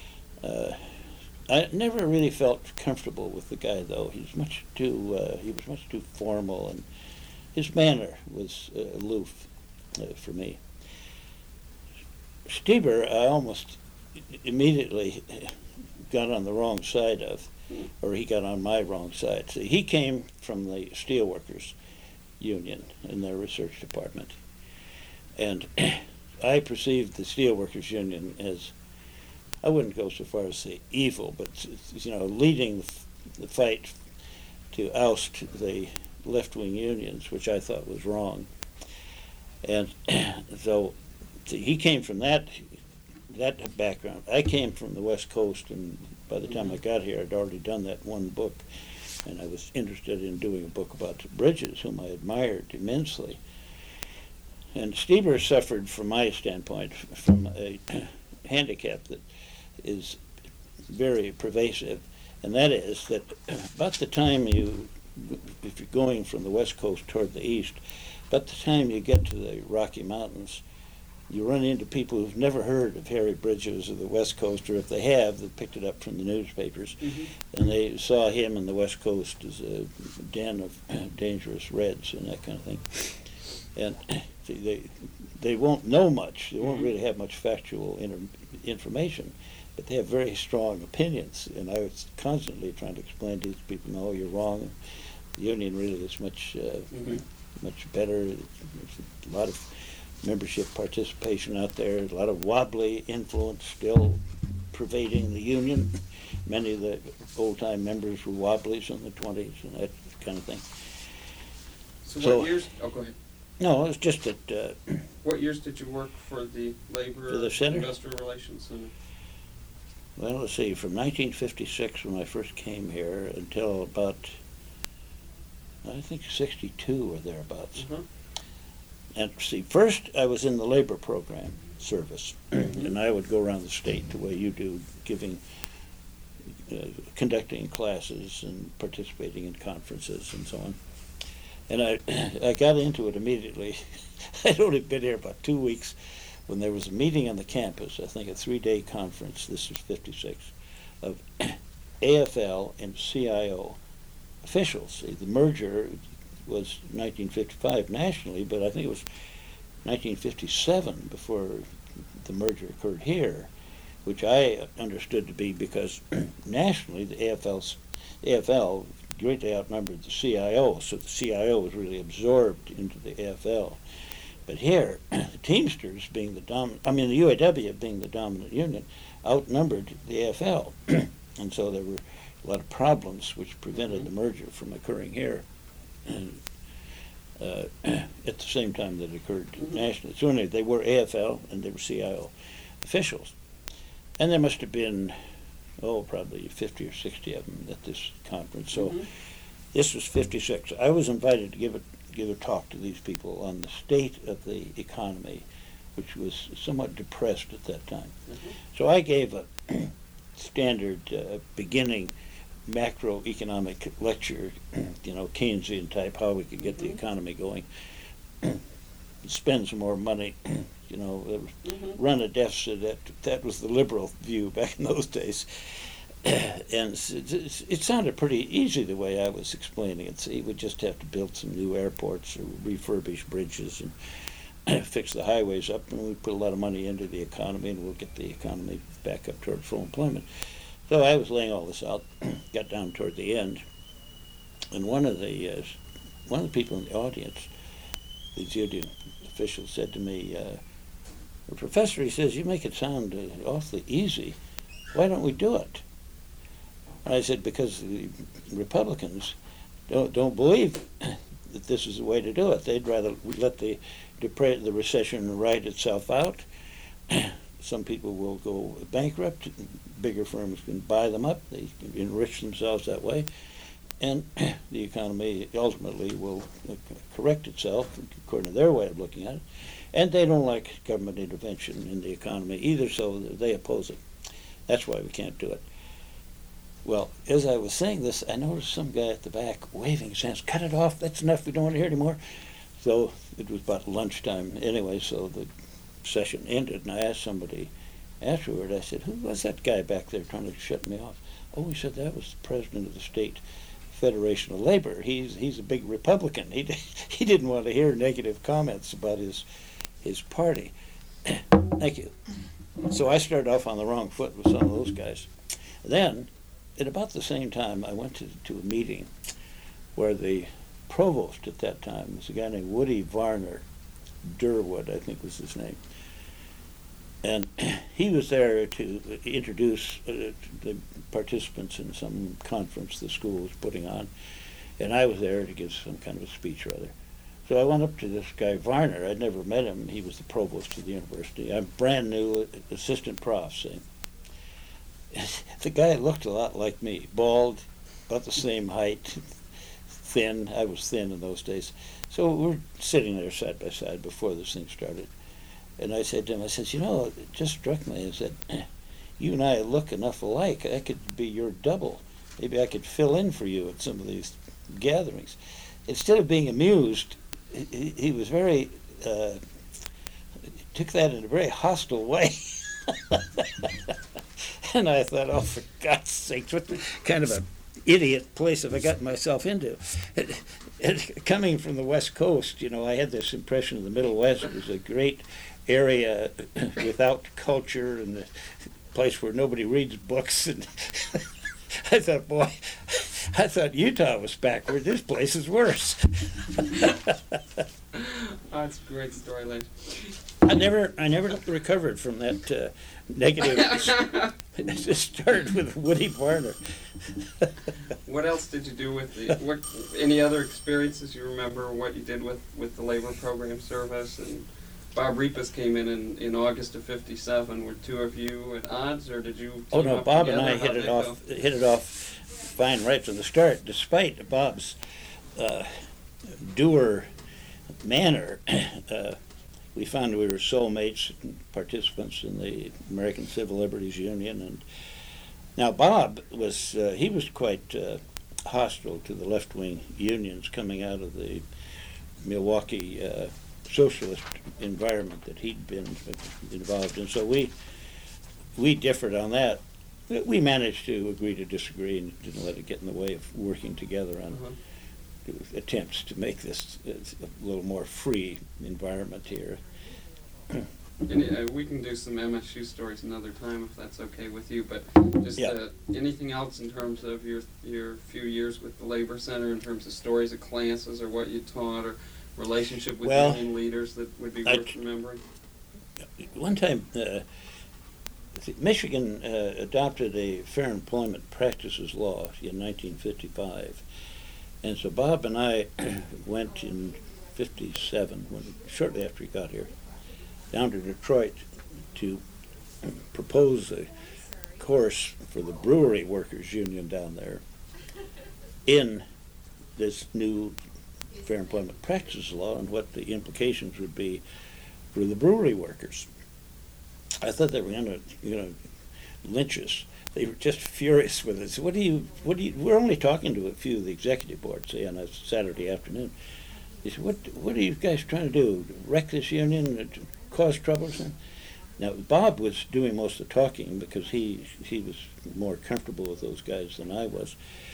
I never really felt comfortable with the guy, though. He was much too formal, and his manner was aloof for me. Stieber, I almost immediately got on the wrong side of, or he got on my wrong side. See, he came from the Steelworkers Union in their research department, and I perceived the Steelworkers Union as, I wouldn't go so far as to say evil, but leading the fight to oust the left-wing unions, which I thought was wrong. And so he came from that background. I came from the West Coast, and by the time I got here, I'd already done that one book, and I was interested in doing a book about Bridges, whom I admired immensely. And Stieber suffered, from my standpoint, from a handicap that is very pervasive, and that is that about the time if you're going from the West Coast toward the east, about the time you get to the Rocky Mountains, you run into people who've never heard of Harry Bridges or the West Coast, or if they have, they picked it up from the newspapers, and they saw him in the West Coast as a den of dangerous Reds and that kind of thing. And they won't know much. They won't really have much factual information, but they have very strong opinions. And I was constantly trying to explain to these people, no, you're wrong. The union really is much better. There's a lot of membership participation out there, a lot of wobbly influence still pervading the union. Many of the old-time members were wobblies in the 20s and that kind of thing. So what years? Oh, go ahead. No, it was just that... what years did you work for the Labor for the Center? Industrial Relations Center? Well, let's see, from 1956 when I first came here until about, I think, 62 or thereabouts. And see, first I was in the labor program service, and I would go around the state the way you do, conducting classes and participating in conferences and so on. And I got into it immediately. I'd only been here about 2 weeks when there was a meeting on the campus, I think a 3-day conference, this was 56, of AFL and CIO officials. The merger was 1955 nationally, but I think it was 1957 before the merger occurred here, which I understood to be because nationally the AFL greatly outnumbered the CIO, so the CIO was really absorbed into the AFL. But here, the Teamsters being the UAW being the dominant union, outnumbered the AFL. And so there were a lot of problems which prevented the merger from occurring here. And at the same time that it occurred nationally. So anyway, they were AFL and they were CIO officials. And there must have been, probably 50 or 60 of them at this conference. So this was 56. I was invited to give a talk to these people on the state of the economy, which was somewhat depressed at that time. So I gave a standard beginning macroeconomic lecture, Keynesian type, how we could get the economy going, spend some more money, run a deficit. That was the liberal view back in those days. And it sounded pretty easy the way I was explaining it. See, we'd just have to build some new airports or refurbish bridges and fix the highways up, and we'd put a lot of money into the economy, and we'll get the economy back up toward full employment. So I was laying all this out, got down toward the end, and one of the people in the audience, these union officials, said to me, "The professor," he says, "you make it sound awfully easy. Why don't we do it?" And I said, "Because the Republicans don't believe that this is the way to do it. They'd rather let the recession ride itself out. Some people will go bankrupt. Bigger firms can buy them up. They can enrich themselves that way. And the economy ultimately will correct itself according to their way of looking at it. And they don't like government intervention in the economy either, so they oppose it. That's why we can't do it. Well, as I was saying this, I noticed some guy at the back waving his hands. Cut it off, that's enough, we don't want to hear anymore. So it was about lunchtime anyway, so the session ended, and I asked somebody afterward, I said, who was that guy back there trying to shut me off? Oh, he said that was the president of the State Federation of Labor. He's a big Republican. He didn't want to hear negative comments about his party. Thank you. So I started off on the wrong foot with some of those guys. Then, at about the same time, I went to a meeting where the provost at that time was a guy named Woody Varner, Durwood, I think was his name. And he was there to introduce the participants in some conference the school was putting on, and I was there to give some kind of a speech or other. So I went up to this guy Varner. I'd never met him. He was the provost of the university. I'm brand new assistant prof. See. The guy looked a lot like me, bald, about the same height, thin. I was thin in those days. So we're sitting there side by side before this thing started. And I said to him, I said, you know, it just struck me. I said, you and I look enough alike. I could be your double. Maybe I could fill in for you at some of these gatherings. Instead of being amused, he was very, took that in a very hostile way. And I thought, oh, for God's sakes, what kind of an idiot place have I gotten myself into? Coming from the West Coast, you know, I had this impression of the Middle West. It was a great area without culture and a place where nobody reads books. And I thought, boy, I thought Utah was backward. This place is worse. Oh, that's a great story, Lance. I never recovered from that negative. It started with Woody Varner. What else did you do with any other experiences you remember? What you did with the labor program service? And Bob Repas came in August of '57. Were two of you at odds, or did you? Oh no, Bob and I hit it off fine right from the start. Despite Bob's dour manner, we found we were soulmates and participants in the American Civil Liberties Union. And now Bob was he was quite hostile to the left-wing unions coming out of the Milwaukee socialist environment that he'd been involved in. So we differed on that. We managed to agree to disagree and didn't let it get in the way of working together on attempts to make this a little more free environment here. And, we can do some MSU stories another time if that's okay with you, but just anything else in terms of your few years with the Labor Center, in terms of stories of classes or what you taught or relationship with union leaders that would be worth remembering? One time, Michigan adopted a Fair Employment Practices Law in 1955. And so Bob and I went in '57, shortly after he got here, down to Detroit to propose a course for the brewery workers union down there in this new Fair Employment Practices Law and what the implications would be for the brewery workers. I thought they were going to lynch us. They were just furious with us. We're only talking to a few of the executive board, say, on a Saturday afternoon. They said, what are you guys trying to do? Wreck this union? Cause trouble or something? Now, Bob was doing most of the talking because he was more comfortable with those guys than I was.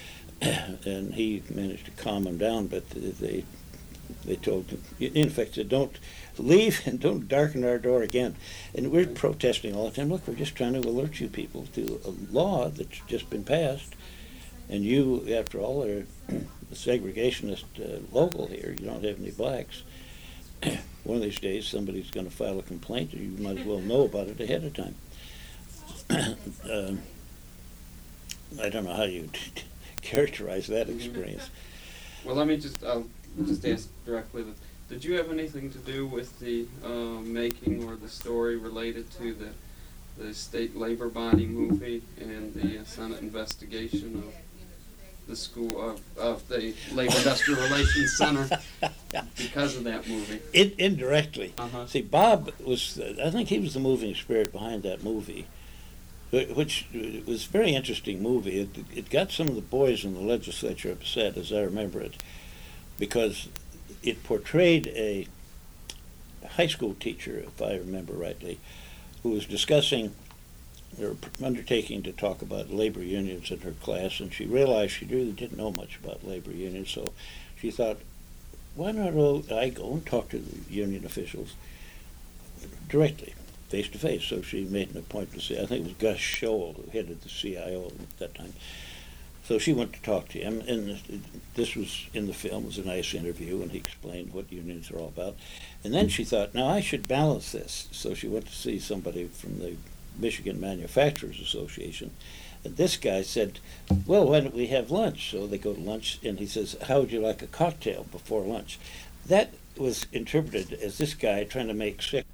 And he managed to calm them down, but they told him, in effect, said, don't leave and don't darken our door again. And we're protesting all the time. Look, we're just trying to alert you people to a law that's just been passed. And you, after all, are a segregationist local here. You don't have any blacks. One of these days, somebody's going to file a complaint, and you might as well know about it ahead of time. I don't know how you characterize that experience. Well, I'll just ask directly. Did you have anything to do with the making or the story related to the state labor body movie and the Senate investigation the school of the Labor Industrial Relations Center because of that movie. Indirectly. Uh-huh. See, Bob was, I think he was the moving spirit behind that movie, which was a very interesting movie. It got some of the boys in the legislature upset, as I remember it, because it portrayed a high school teacher, if I remember rightly, who was discussing or undertaking to talk about labor unions in her class, and she realized she really didn't know much about labor unions, so she thought, why not I go and talk to the union officials directly, face to face? So she made an appointment to see, I think it was Gus Scholl, who headed the CIO at that time. So she went to talk to him, and this was in the film. It was a nice interview, and he explained what unions are all about. And then she thought, now I should balance this. So she went to see somebody from the Michigan Manufacturers Association. And this guy said, well, why don't we have lunch? So they go to lunch, and he says, how would you like a cocktail before lunch? That was interpreted as this guy trying to make sick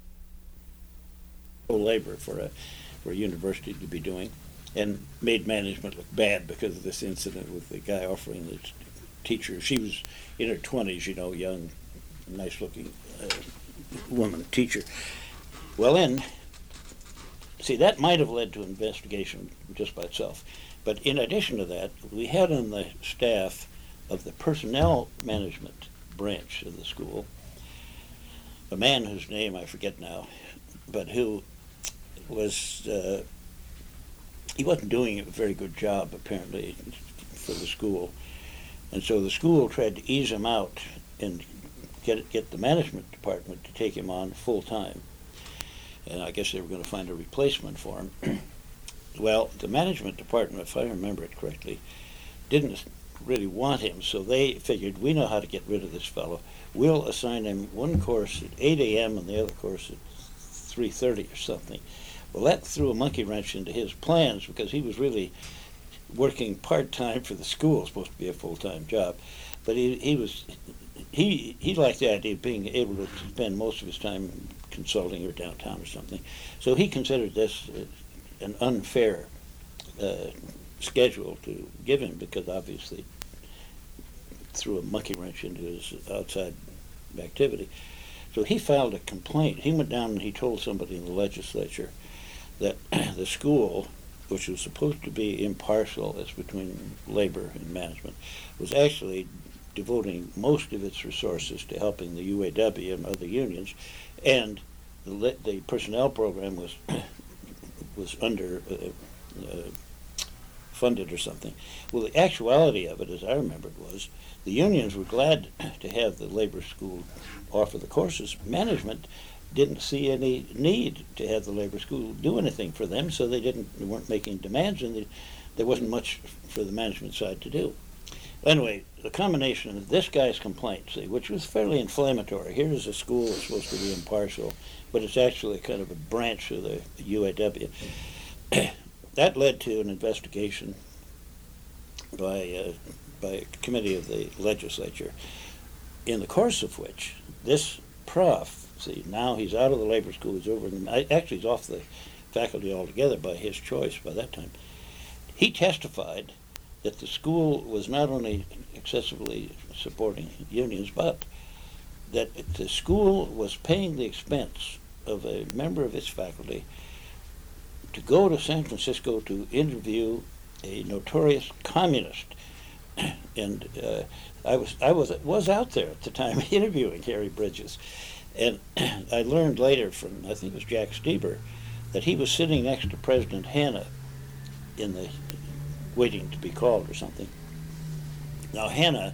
labor for a university to be doing, and made management look bad because of this incident with the guy offering the teacher. She was in her 20s, young, nice-looking woman teacher. Well, then, see, that might have led to an investigation just by itself. But in addition to that, we had on the staff of the personnel management branch of the school a man whose name I forget now, but who was, he wasn't doing a very good job, apparently, for the school. And so the school tried to ease him out and get the management department to take him on full-time. And I guess they were going to find a replacement for him. Well, the management department, if I remember it correctly, didn't really want him, so they figured, we know how to get rid of this fellow. We'll assign him one course at 8 a.m. and the other course at 3:30 or something. Well, that threw a monkey wrench into his plans because he was really working part-time for the school, supposed to be a full-time job. But he liked the idea of being able to spend most of his time consulting or downtown or something. So he considered this an unfair schedule to give him, because obviously threw a monkey wrench into his outside activity. So he filed a complaint. He went down and he told somebody in the legislature that the school, which was supposed to be impartial as between labor and management, was actually devoting most of its resources to helping the UAW and other unions, and the personnel program was under funded or something. Well, the actuality of it, as I remember it, was the unions were glad to have the labor school offer the courses. Management didn't see any need to have the labor school do anything for them, so they weren't making demands, and there wasn't much for the management side to do. Anyway, the combination of this guy's complaint, see, which was fairly inflammatory. Here is a school that's supposed to be impartial, but it's actually kind of a branch of the UAW. That led to an investigation by a committee of the legislature, in the course of which this prof, see, now he's out of the labor school, he's over, actually he's off the faculty altogether by his choice by that time. He testified that the school was not only excessively supporting unions, but that the school was paying the expense of a member of its faculty to go to San Francisco to interview a notorious communist. And I was out there at the time interviewing Harry Bridges, and I learned later from, I think it was Jack Stieber, that he was sitting next to President Hanna waiting to be called or something. Now Hanna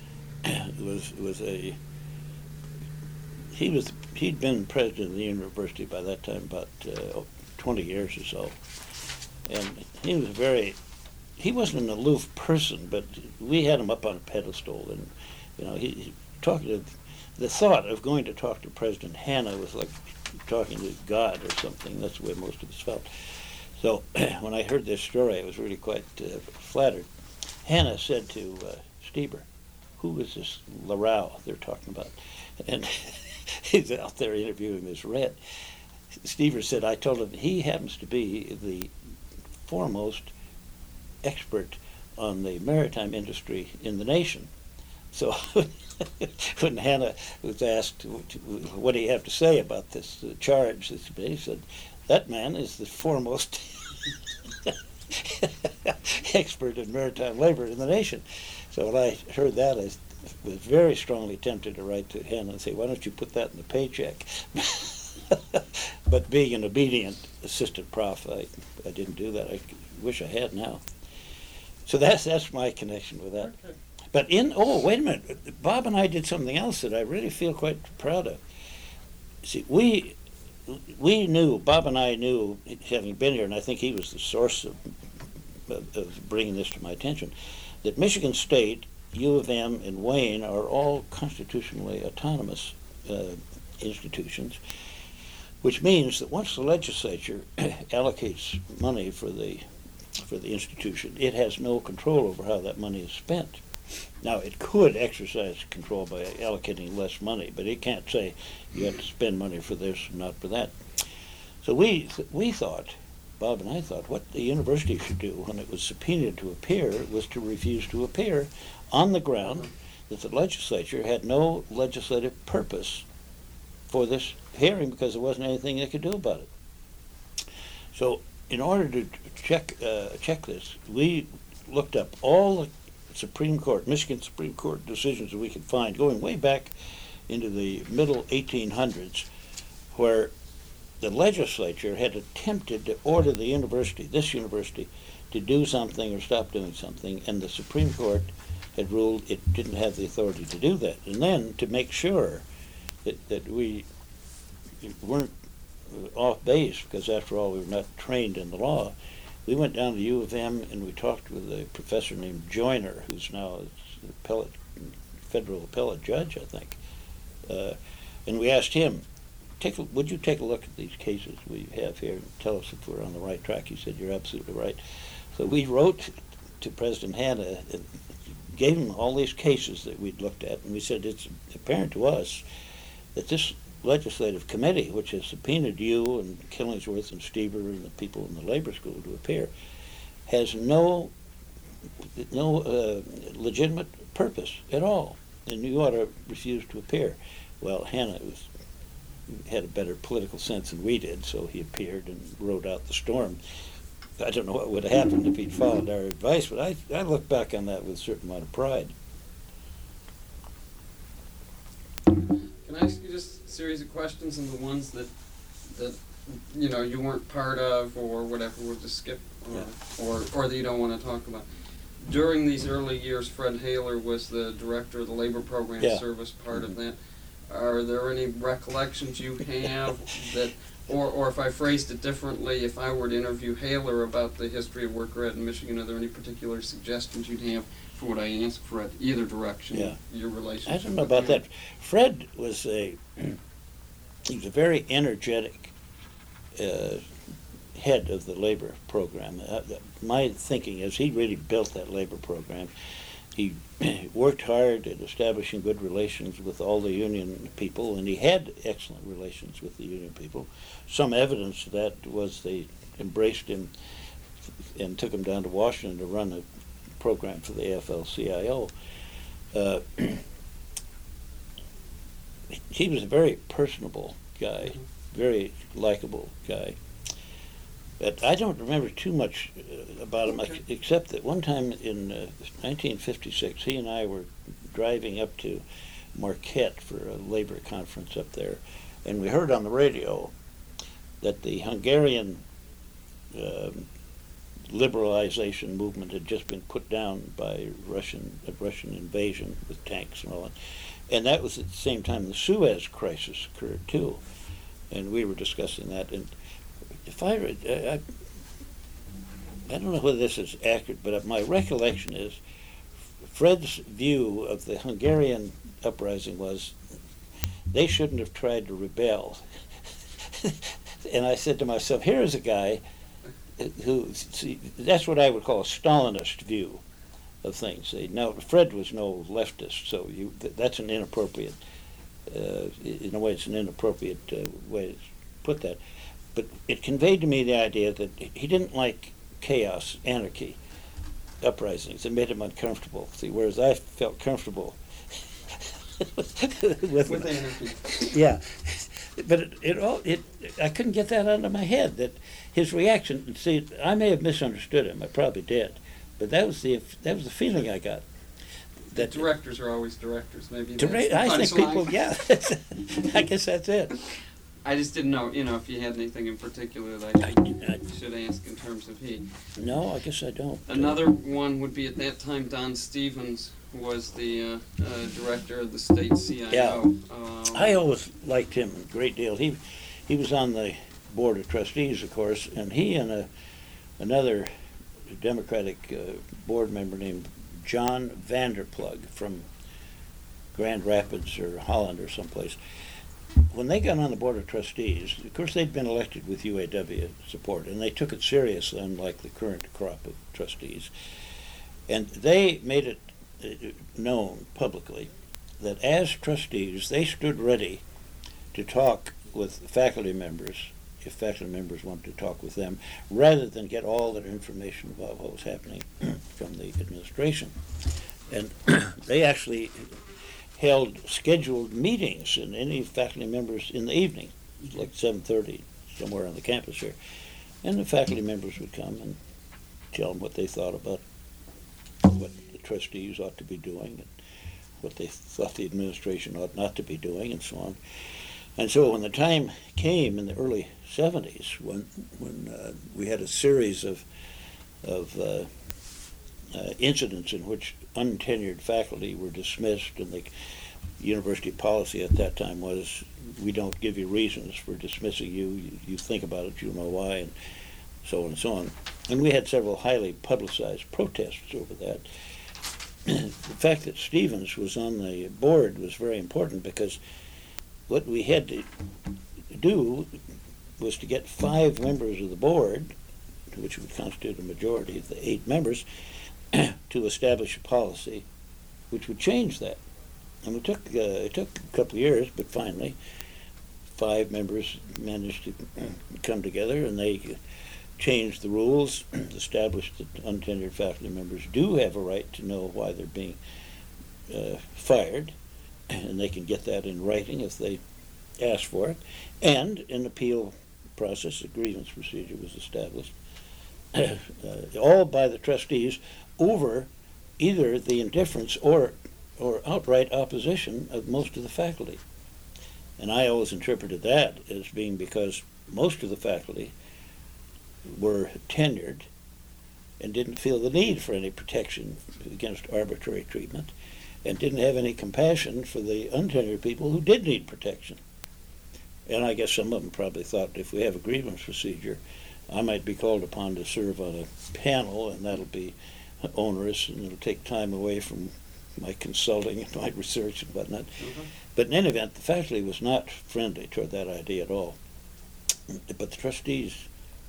he'd been president of the university by that time about 20 years or so, and he wasn't an aloof person, but we had him up on a pedestal, and he talked to, the thought of going to talk to President Hanna was like talking to God or something. That's the way most of us felt. So when I heard this story, I was really quite flattered. Hanna said to Stieber, who is this Larau they're talking about? And he's out there interviewing this Red. Stieber said, I told him he happens to be the foremost expert on the maritime industry in the nation. So when Hannah was asked, what do you have to say about this charge, he said, that man is the foremost expert in maritime labor in the nation. So when I heard that, I was very strongly tempted to write to Hannah and say, why don't you put that in the paycheck? But being an obedient assistant prof, I didn't do that. I wish I had now. So that's my connection with that. Okay. But wait a minute, Bob and I did something else that I really feel quite proud of. See, we knew, Bob and I knew, having been here, and I think he was the source of bringing this to my attention, that Michigan State, U of M, and Wayne are all constitutionally autonomous institutions, which means that once the legislature allocates money for the institution, it has no control over how that money is spent. Now, it could exercise control by allocating less money, but it can't say you have to spend money for this and not for that. So we thought, Bob and I thought, what the university should do when it was subpoenaed to appear was to refuse to appear on the ground that the legislature had no legislative purpose for this hearing because there wasn't anything they could do about it. So in order to check this, we looked up all the Supreme Court, Michigan Supreme Court decisions that we could find, going way back into the middle 1800s, where the legislature had attempted to order the university, this university, to do something or stop doing something, and the Supreme Court had ruled it didn't have the authority to do that. And then, to make sure that we weren't off base, because after all we were not trained in the law, we went down to U of M and we talked with a professor named Joyner, who's now a federal appellate judge, I think. And we asked him, would you take a look at these cases we have here and tell us if we're on the right track? He said, you're absolutely right. So we wrote to President Hanna and gave him all these cases that we'd looked at, and we said it's apparent to us that this legislative committee, which has subpoenaed you and Killingsworth and Stever and the people in the labor school to appear, has no legitimate purpose at all, and you ought to refuse to appear. Well, Hanna had a better political sense than we did, so he appeared and rode out the storm. I don't know what would have happened if he'd followed our advice, but I look back on that with a certain amount of pride. Can I ask you just a series of questions, and the ones that you weren't part of or whatever we'll just skip, or that you don't want to talk about? During these early years, Fred Haler was the director of the labor program service part of that. Are there any recollections you have that, or if I phrased it differently, if I were to interview Haler about the history of worker ed in Michigan, are there any particular suggestions you'd have for what I answered for at either direction? Yeah. Your relationship. I don't know about that. Fred was he was a very energetic head of the labor program. My thinking is he really built that labor program. He worked hard at establishing good relations with all the union people, and he had excellent relations with the union people. Some evidence of that was they embraced him and took him down to Washington to run a program for the AFL-CIO. He was a very personable guy, very likable guy. But I don't remember too much about him, except that one time in 1956, he and I were driving up to Marquette for a labor conference up there, and we heard on the radio that the Hungarian liberalization movement had just been put down by a Russian invasion with tanks and all that. And that was at the same time the Suez crisis occurred too, and we were discussing that. And if I don't know whether this is accurate, but my recollection is Fred's view of the Hungarian uprising was they shouldn't have tried to rebel. And I said to myself, here is a guy who, that's what I would call a Stalinist view of things. Now, Fred was no leftist, so that's an inappropriate, in a way it's an inappropriate way to put that. But it conveyed to me the idea that he didn't like chaos, anarchy, uprisings. It made him uncomfortable. See, whereas I felt comfortable with anarchy. Yeah, but I couldn't get that out of my head. That his reaction. See, I may have misunderstood him. I probably did, but that was the feeling I got. That directors are always directors. Maybe that's I think punchline. people. Yeah, I guess that's it. I just didn't know, if you had anything in particular that I should ask in terms of he. No, I guess I don't. Another one would be at that time Don Stevens was the director of the state CIO. Yeah. I always liked him a great deal. He was on the board of trustees, of course, and he and another Democratic board member named John Vanderplug from Grand Rapids or Holland or someplace. When they got on the board of trustees, of course they'd been elected with UAW support, and they took it serious, unlike the current crop of trustees. And they made it known publicly that as trustees, they stood ready to talk with faculty members, if faculty members wanted to talk with them, rather than get all their information about what was happening from the administration. And they actually held scheduled meetings and any faculty members in the evening, like 7:30, somewhere on the campus here. And the faculty members would come and tell them what they thought about what the trustees ought to be doing and what they thought the administration ought not to be doing and so on. And so when the time came in the early 70s, when we had a series of incidents in which untenured faculty were dismissed, and the university policy at that time was, we don't give you reasons for dismissing you. You think about it, you'll know why, and so on and so on. And we had several highly publicized protests over that. The fact that Stevens was on the board was very important, because what we had to do was to get 5 members of the board, which would constitute a majority of the 8 members, to establish a policy which would change that. And it took a couple of years, but finally 5 members managed to come together, and they changed the rules, established that untenured faculty members do have a right to know why they're being fired, and they can get that in writing if they ask for it. And an appeal process, a grievance procedure was established, all by the trustees, over either the indifference or outright opposition of most of the faculty. And I always interpreted that as being because most of the faculty were tenured and didn't feel the need for any protection against arbitrary treatment, and didn't have any compassion for the untenured people who did need protection. And I guess some of them probably thought, if we have a grievance procedure, I might be called upon to serve on a panel, and that'll be onerous, and it'll take time away from my consulting and my research and whatnot. Mm-hmm. But in any event, the faculty was not friendly toward that idea at all. But the trustees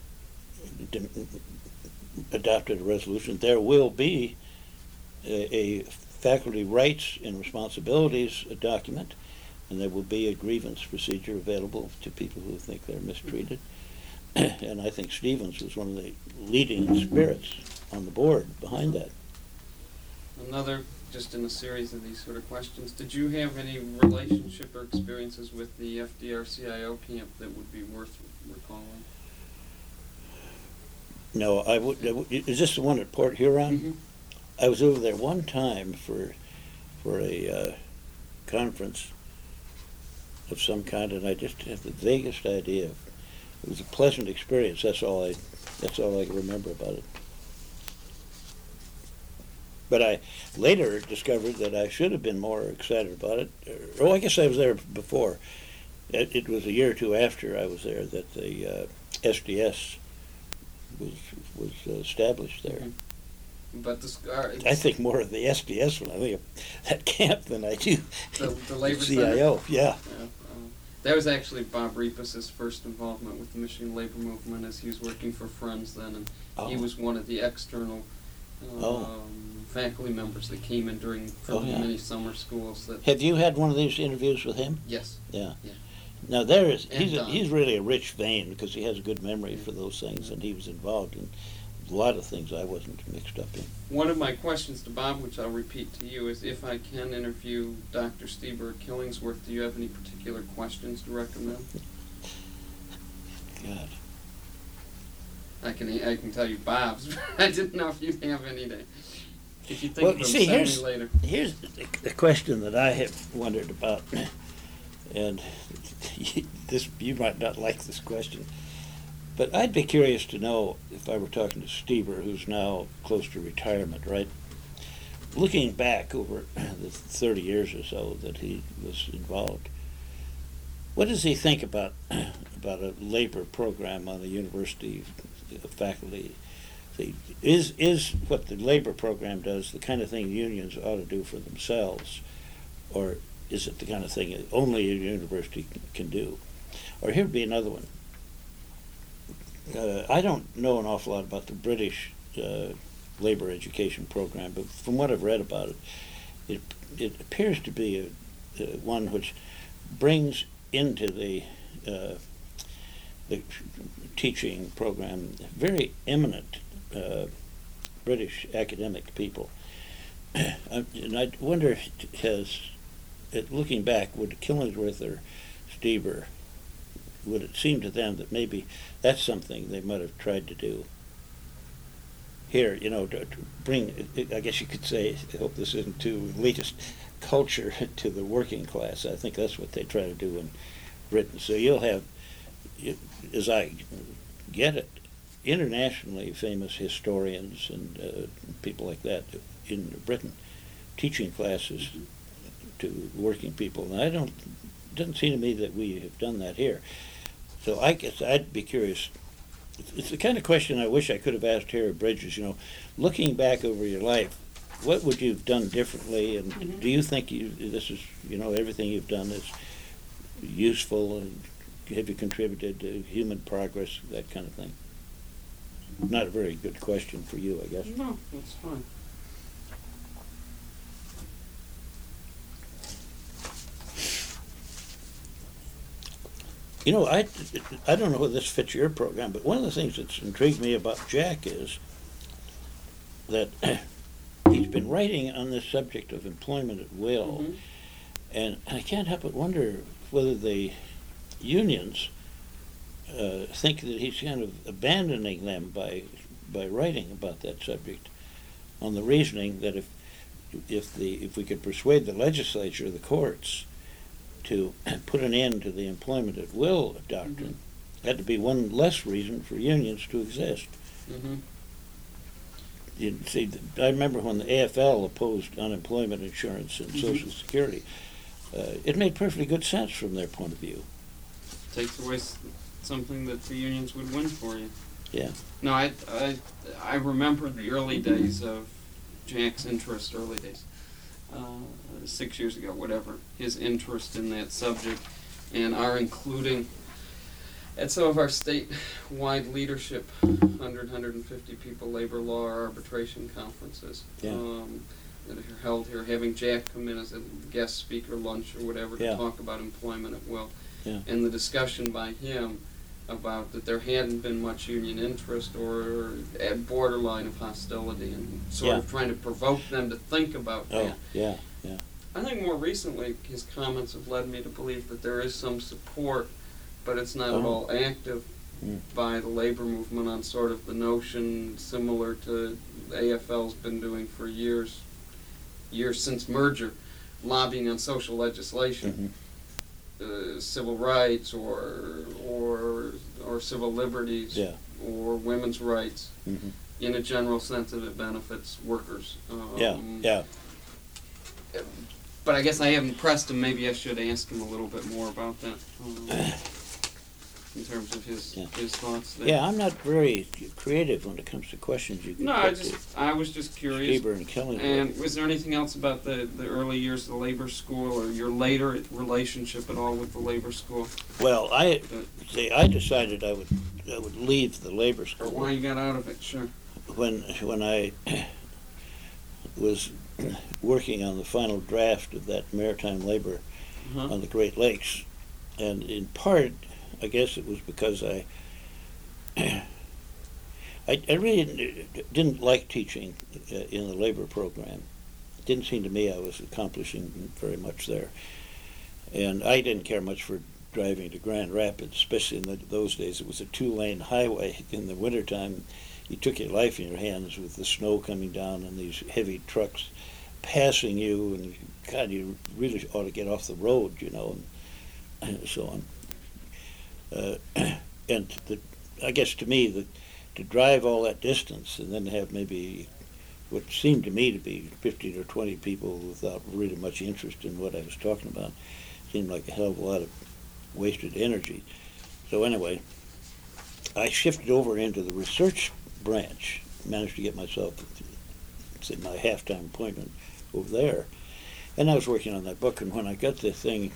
adopted a resolution. There will be a faculty rights and responsibilities document, and there will be a grievance procedure available to people who think they're mistreated. And I think Stevens was one of the leading spirits on the board behind that. Another, just in a series of these sort of questions, did you have any relationship or experiences with the FDR-CIO camp that would be worth recalling? No, is this the one at Port Huron? Mm-hmm. I was over there one time for a conference of some kind, and I just have the vaguest idea. It was a pleasant experience. That's all I can remember about it. But I later discovered that I should have been more excited about it. I guess I was there before. It was a year or two after I was there that the SDS was established there. Mm-hmm. But I think more of the SDS when I think of that camp than I do the labor CIO. Center? Yeah. That was actually Bob Repus's first involvement with the Michigan labor movement, as he was working for Friends then, and he was one of the external faculty members that came in during many summer schools. Have you had one of these interviews with him? Yes. Yeah. Now he's really a rich vein, because he has a good memory for those things, and he was involved in a lot of things I wasn't mixed up in. One of my questions to Bob, which I'll repeat to you, is if I can interview Dr. Stieber at Killingsworth, do you have any particular questions to recommend? God. I can tell you Bob's, but I didn't know if you have any to, if you think Well, of you them, see, send me later. here's the question that I have wondered about, and you might not like this question, but I'd be curious to know, if I were talking to Stieber, who's now close to retirement, right? Looking back over the 30 years or so that he was involved, what does he think about a labor program on a university faculty? Is what the labor program does the kind of thing unions ought to do for themselves, or is it the kind of thing that only a university can do? Or here'd be another one. I don't know an awful lot about the British labor education program, but from what I've read about it, it appears to be one which brings into the teaching program very eminent British academic people. And I wonder, looking back, would Killingsworth or Stieber, would it seem to them that maybe that's something they might have tried to do here, to bring, I guess you could say, I hope this isn't too elitist, culture to the working class. I think that's what they try to do in Britain. So you'll have, as I get it, internationally famous historians and people like that in Britain teaching classes to working people. And it doesn't seem to me that we have done that here. So I guess I'd be curious. It's the kind of question I wish I could have asked Harry Bridges, looking back over your life, what would you have done differently, and do you think this is, everything you've done is useful, and have you contributed to human progress, that kind of thing? Not a very good question for you, I guess. No, that's fine. I don't know whether this fits your program, but one of the things that's intrigued me about Jack is that he's been writing on this subject of employment at will, and I can't help but wonder whether the unions think that he's kind of abandoning them by writing about that subject, on the reasoning that if we could persuade the legislature, the courts, to put an end to the employment at will doctrine, had to be one less reason for unions to exist. You see, I remember when the AFL opposed unemployment insurance and Social Security, it made perfectly good sense from their point of view. Takes away something that the unions would win for you. Yeah. No, I remember the early days of Jack's interest, 6 years ago, whatever, his interest in that subject, and our including at some of our statewide leadership, 150 people, labor law or arbitration conferences that are held here, having Jack come in as a guest speaker, lunch or whatever, to talk about employment at will. And the discussion by him about that there hadn't been much union interest or a borderline of hostility, and sort of trying to provoke them to think about that. I think more recently his comments have led me to believe that there is some support, but it's not at all active by the labor movement on sort of the notion similar to the AFL's been doing for years since merger, lobbying on social legislation. Civil rights or civil liberties or women's rights in a general sense that it benefits workers. But I guess I haven't pressed him. Maybe I should ask him a little bit more about that in terms of his thoughts there. Yeah, I'm not very creative when it comes to questions you can I was just curious. Stieber and Killingsworth. And was there anything else about the early years of the labor school or your later relationship at all with the labor school? Well, I decided I would leave the labor school. Or why you got out of it, sure. When I was working on the final draft of that maritime labor on the Great Lakes, and in part, I guess it was because I really didn't like teaching in the labor program. It didn't seem to me I was accomplishing very much there. And I didn't care much for driving to Grand Rapids, especially in those days. It was a 2-lane highway. In the wintertime, you took your life in your hands with the snow coming down and these heavy trucks passing you, and God, you really ought to get off the road, you know, and so on. I guess to me, to drive all that distance and then have maybe what seemed to me to be 15 or 20 people without really much interest in what I was talking about seemed like a hell of a lot of wasted energy. So anyway, I shifted over into the research branch, managed to get myself, say, my half-time appointment over there. And I was working on that book, and when I got the thing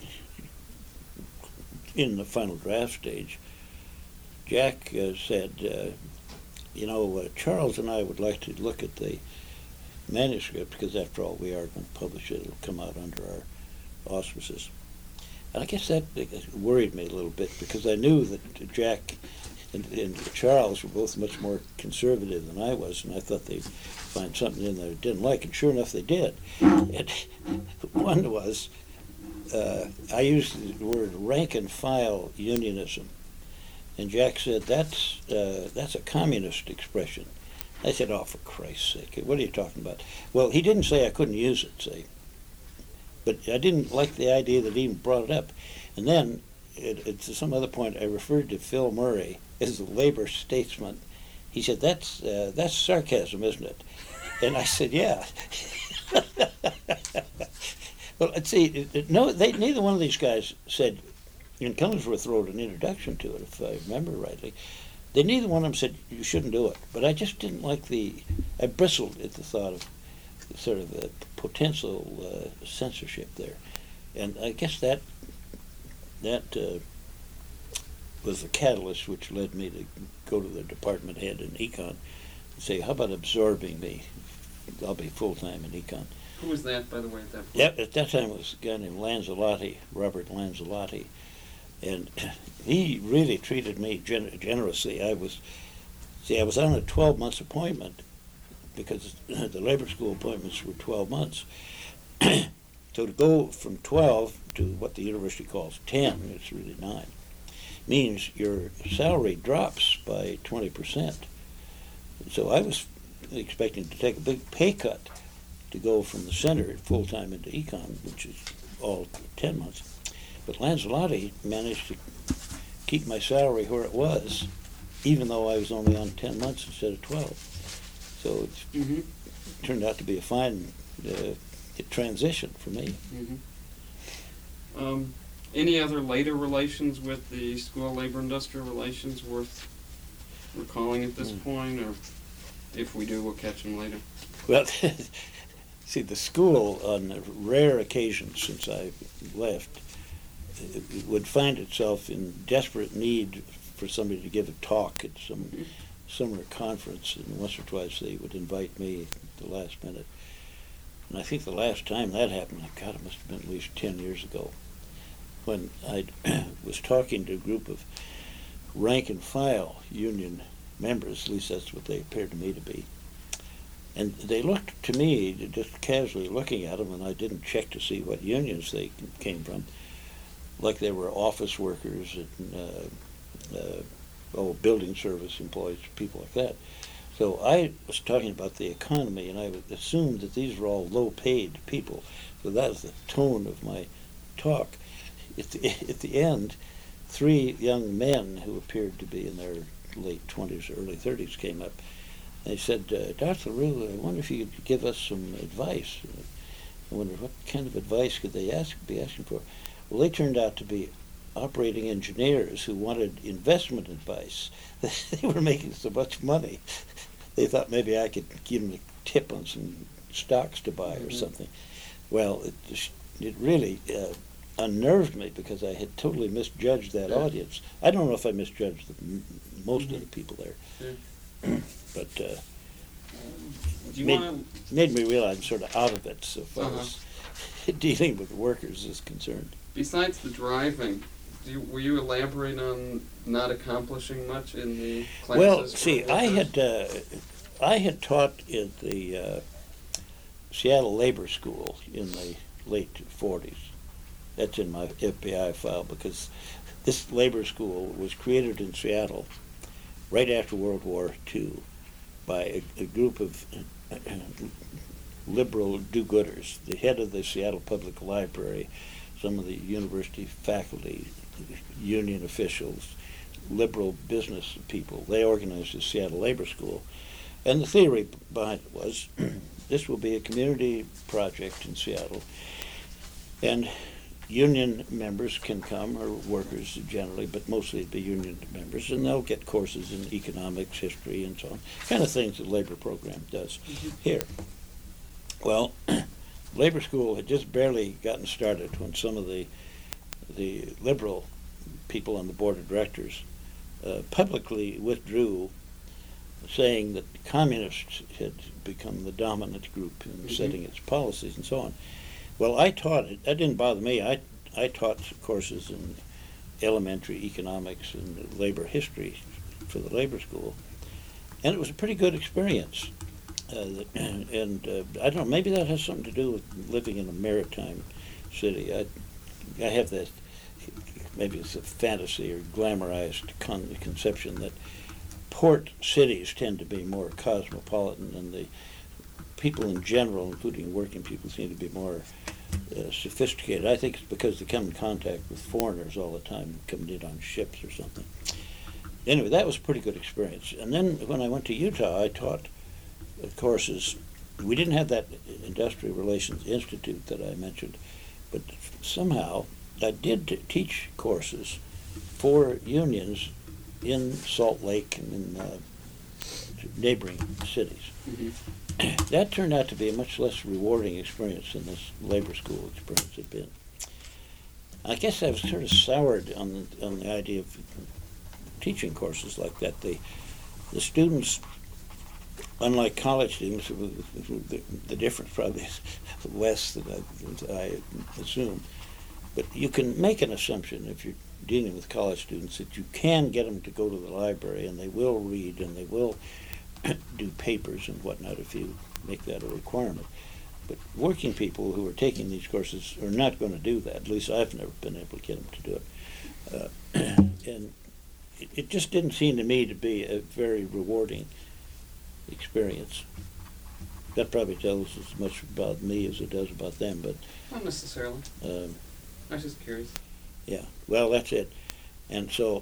in the final draft stage, Jack said, Charles and I would like to look at the manuscript, because after all, we are going to publish it. It'll come out under our auspices. And I guess that worried me a little bit, because I knew that Jack and Charles were both much more conservative than I was, and I thought they'd find something in there I didn't like, and sure enough they did. And one was, I used the word rank and file unionism, and Jack said, that's a communist expression. I said, oh, for Christ's sake, what are you talking about? Well, he didn't say I couldn't use it, see. But I didn't like the idea that he even brought it up. And then, at some other point, I referred to Phil Murray as a labor statesman. He said, that's sarcasm, isn't it? And I said, yeah. Well, let's see, neither one of these guys said, and Killingsworth wrote an introduction to it, if I remember rightly. Neither one of them said, you shouldn't do it. But I just didn't like I bristled at the thought of sort of a potential censorship there. And I guess that was the catalyst which led me to go to the department head in econ and say, how about absorbing me? I'll be full-time in econ. Who was that, by the way, at that point? Yeah, at that time it was a guy named Robert Lanzalotti. And he really treated me generously. I was on a 12-month appointment, because the labor school appointments were 12 months. So to go from 12 to what the university calls 10, it's really 9, means your salary drops by 20%. So I was expecting to take a big pay cut to go from the center full-time into econ, which is all 10 months. But Lanzalotti managed to keep my salary where it was, even though I was only on 10 months instead of 12. So it turned out to be a fine transition for me. Mm-hmm. Any other later relations with the School of Labor-Industrial Relations worth recalling at this point, or if we do, we'll catch them later? Well, see, the school, on rare occasions since I left, it would find itself in desperate need for somebody to give a talk at some summer conference, and once or twice they would invite me at the last minute. And I think the last time that happened, God, it must have been at least 10 years ago, when I was talking to a group of rank and file union members, at least that's what they appeared to me to be. And they looked to me, just casually looking at them, and I didn't check to see what unions they came from, like they were office workers and building service employees, people like that. So I was talking about the economy, and I assumed that these were all low-paid people. So that was the tone of my talk. At the end, 3 young men who appeared to be in their late 20s or early 30s came up. They said, Dr. LaRue, I wonder if you could give us some advice. I wondered what kind of advice could they be asking for. Well, they turned out to be operating engineers who wanted investment advice. They were making so much money. They thought maybe I could give them a tip on some stocks to buy or something. Well, it really unnerved me, because I had totally misjudged that audience. I don't know if I misjudged most of the people there. But made me realize I'm sort of out of it so far as dealing with workers is concerned. Besides the driving, were you elaborating on not accomplishing much in the classes? Well, see, I had taught at the Seattle Labor School in the late 40s. That's in my FBI file, because this labor school was created in Seattle right after World War II by a group of liberal do-gooders, the head of the Seattle Public Library, some of the university faculty, union officials, liberal business people. They organized the Seattle Labor School. And the theory behind it was this will be a community project in Seattle, and union members can come, or workers generally, but mostly it'd be union members, and they'll get courses in economics, history, and so on, kind of things the labor program does here. Well, labor school had just barely gotten started when some of the liberal people on the board of directors publicly withdrew, saying that the communists had become the dominant group in setting its policies and so on. Well, I taught it. That didn't bother me. I taught courses in elementary economics and labor history for the labor school, and it was a pretty good experience. I don't know, maybe that has something to do with living in a maritime city. I have that, maybe it's a fantasy or glamorized conception that port cities tend to be more cosmopolitan, and the people in general, including working people, seem to be more sophisticated. I think it's because they come in contact with foreigners all the time, coming in on ships or something. Anyway, that was a pretty good experience. And then when I went to Utah, I taught courses. We didn't have that Industrial Relations Institute that I mentioned, but somehow I did teach courses for unions in Salt Lake and in neighboring cities. That turned out to be a much less rewarding experience than this labor school experience had been. I guess I was sort of soured on the idea of teaching courses like that. The students, unlike college students, the difference probably is less than I assume. But you can make an assumption if you're dealing with college students that you can get them to go to the library, and they will read and they will do papers and whatnot if you make that a requirement. But working people who are taking these courses are not going to do that. At least I've never been able to get them to do it. And it just didn't seem to me to be a very rewarding experience. That probably tells as much about me as it does about them, but not necessarily. I was just curious. Yeah, well, that's it. And so,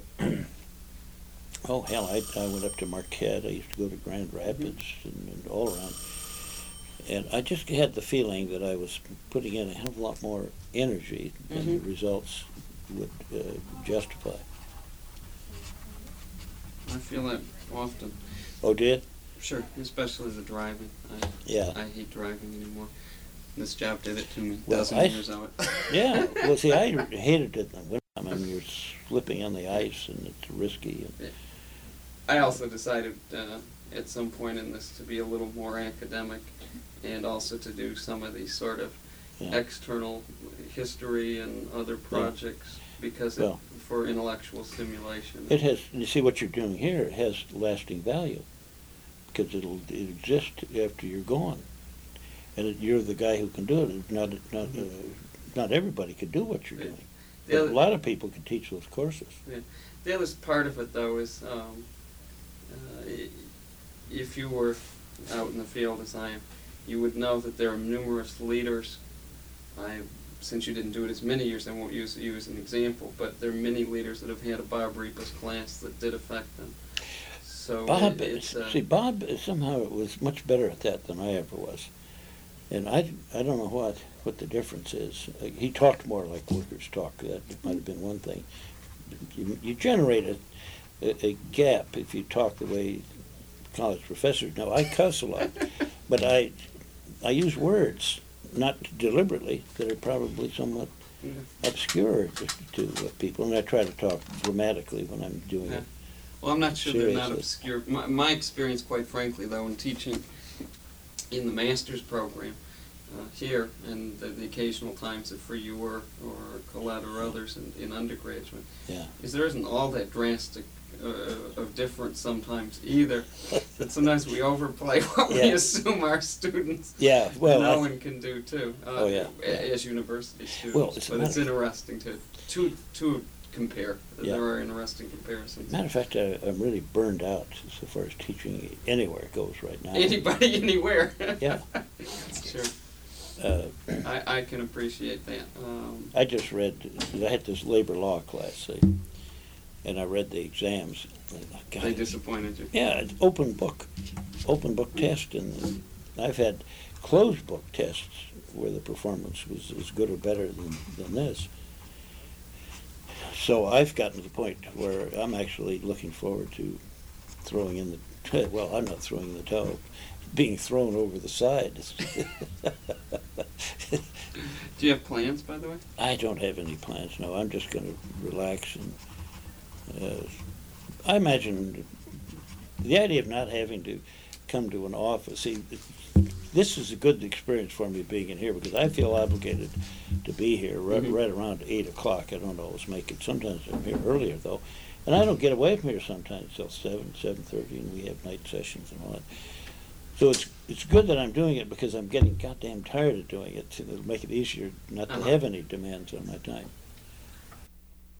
oh hell, I went up to Marquette. I used to go to Grand Rapids and all around. And I just had the feeling that I was putting in a hell of a lot more energy than the results would justify. I feel that often. Oh, did? Sure, especially the driving. I hate driving anymore. This job did it to me. Dozen years of it. Yeah, well, see, I hated it in the winter. I mean, you're slipping on the ice, and it's risky. And I also decided at some point in this to be a little more academic, and also to do some of these sort of external history and other projects because for intellectual stimulation. It has. You see, what you're doing here, it has lasting value because it'll exist after you're gone. And you're the guy who can do it. Not everybody could do what you're doing. But a lot of people can teach those courses. Yeah. The other part of it, though, is if you were out in the field as I am, you would know that there are numerous leaders. Since you didn't do it as many years, I won't use you as an example, but there are many leaders that have had a Bob Repas class that did affect them. So Bob, Bob somehow was much better at that than I ever was. And I don't know what the difference is. He talked more like workers talk. That might have been one thing. You generate a gap if you talk the way college professors. Now, I cuss a lot, but I use words, not deliberately, that are probably somewhat obscure to people, and I try to talk grammatically when I'm doing it. Well, I'm not sure seriously. They're not obscure. My experience, quite frankly, though, in teaching in the master's program here, and the occasional times that for you or Colette or others in undergraduate, Yeah. is there isn't all that drastic of difference sometimes either. That sometimes we overplay what we Yeah. assume our students Yeah, well, know and can do too. Oh, yeah, yeah. As university students. Well, it's but it's interesting to compare. Yeah. There are interesting comparisons. Matter of fact, I'm really burned out so far as teaching anywhere goes right now. Anybody, anywhere. Yeah. Sure. I can appreciate that. I just read, I had this labor law class, and I read the exams. God, They disappointed you. yeah, it's open book test, and I've had closed book tests where the performance was as good or better than this. So I've gotten to the point where I'm actually looking forward to throwing in the, well, I'm not throwing in the towel, being thrown over the side. Do you have plans, by the way? I don't have any plans, no. I'm just going to relax. And I imagine the idea of not having to come to an office, see, this is a good experience for me being in here because I feel obligated to be here right around 8 o'clock. I don't always make it. Sometimes I'm here earlier, though. And I don't get away from here sometimes till 7:30, and we have night sessions and all that. So it's good that I'm doing it because I'm getting goddamn tired of doing it. It'll make it easier not to have any demands on my time.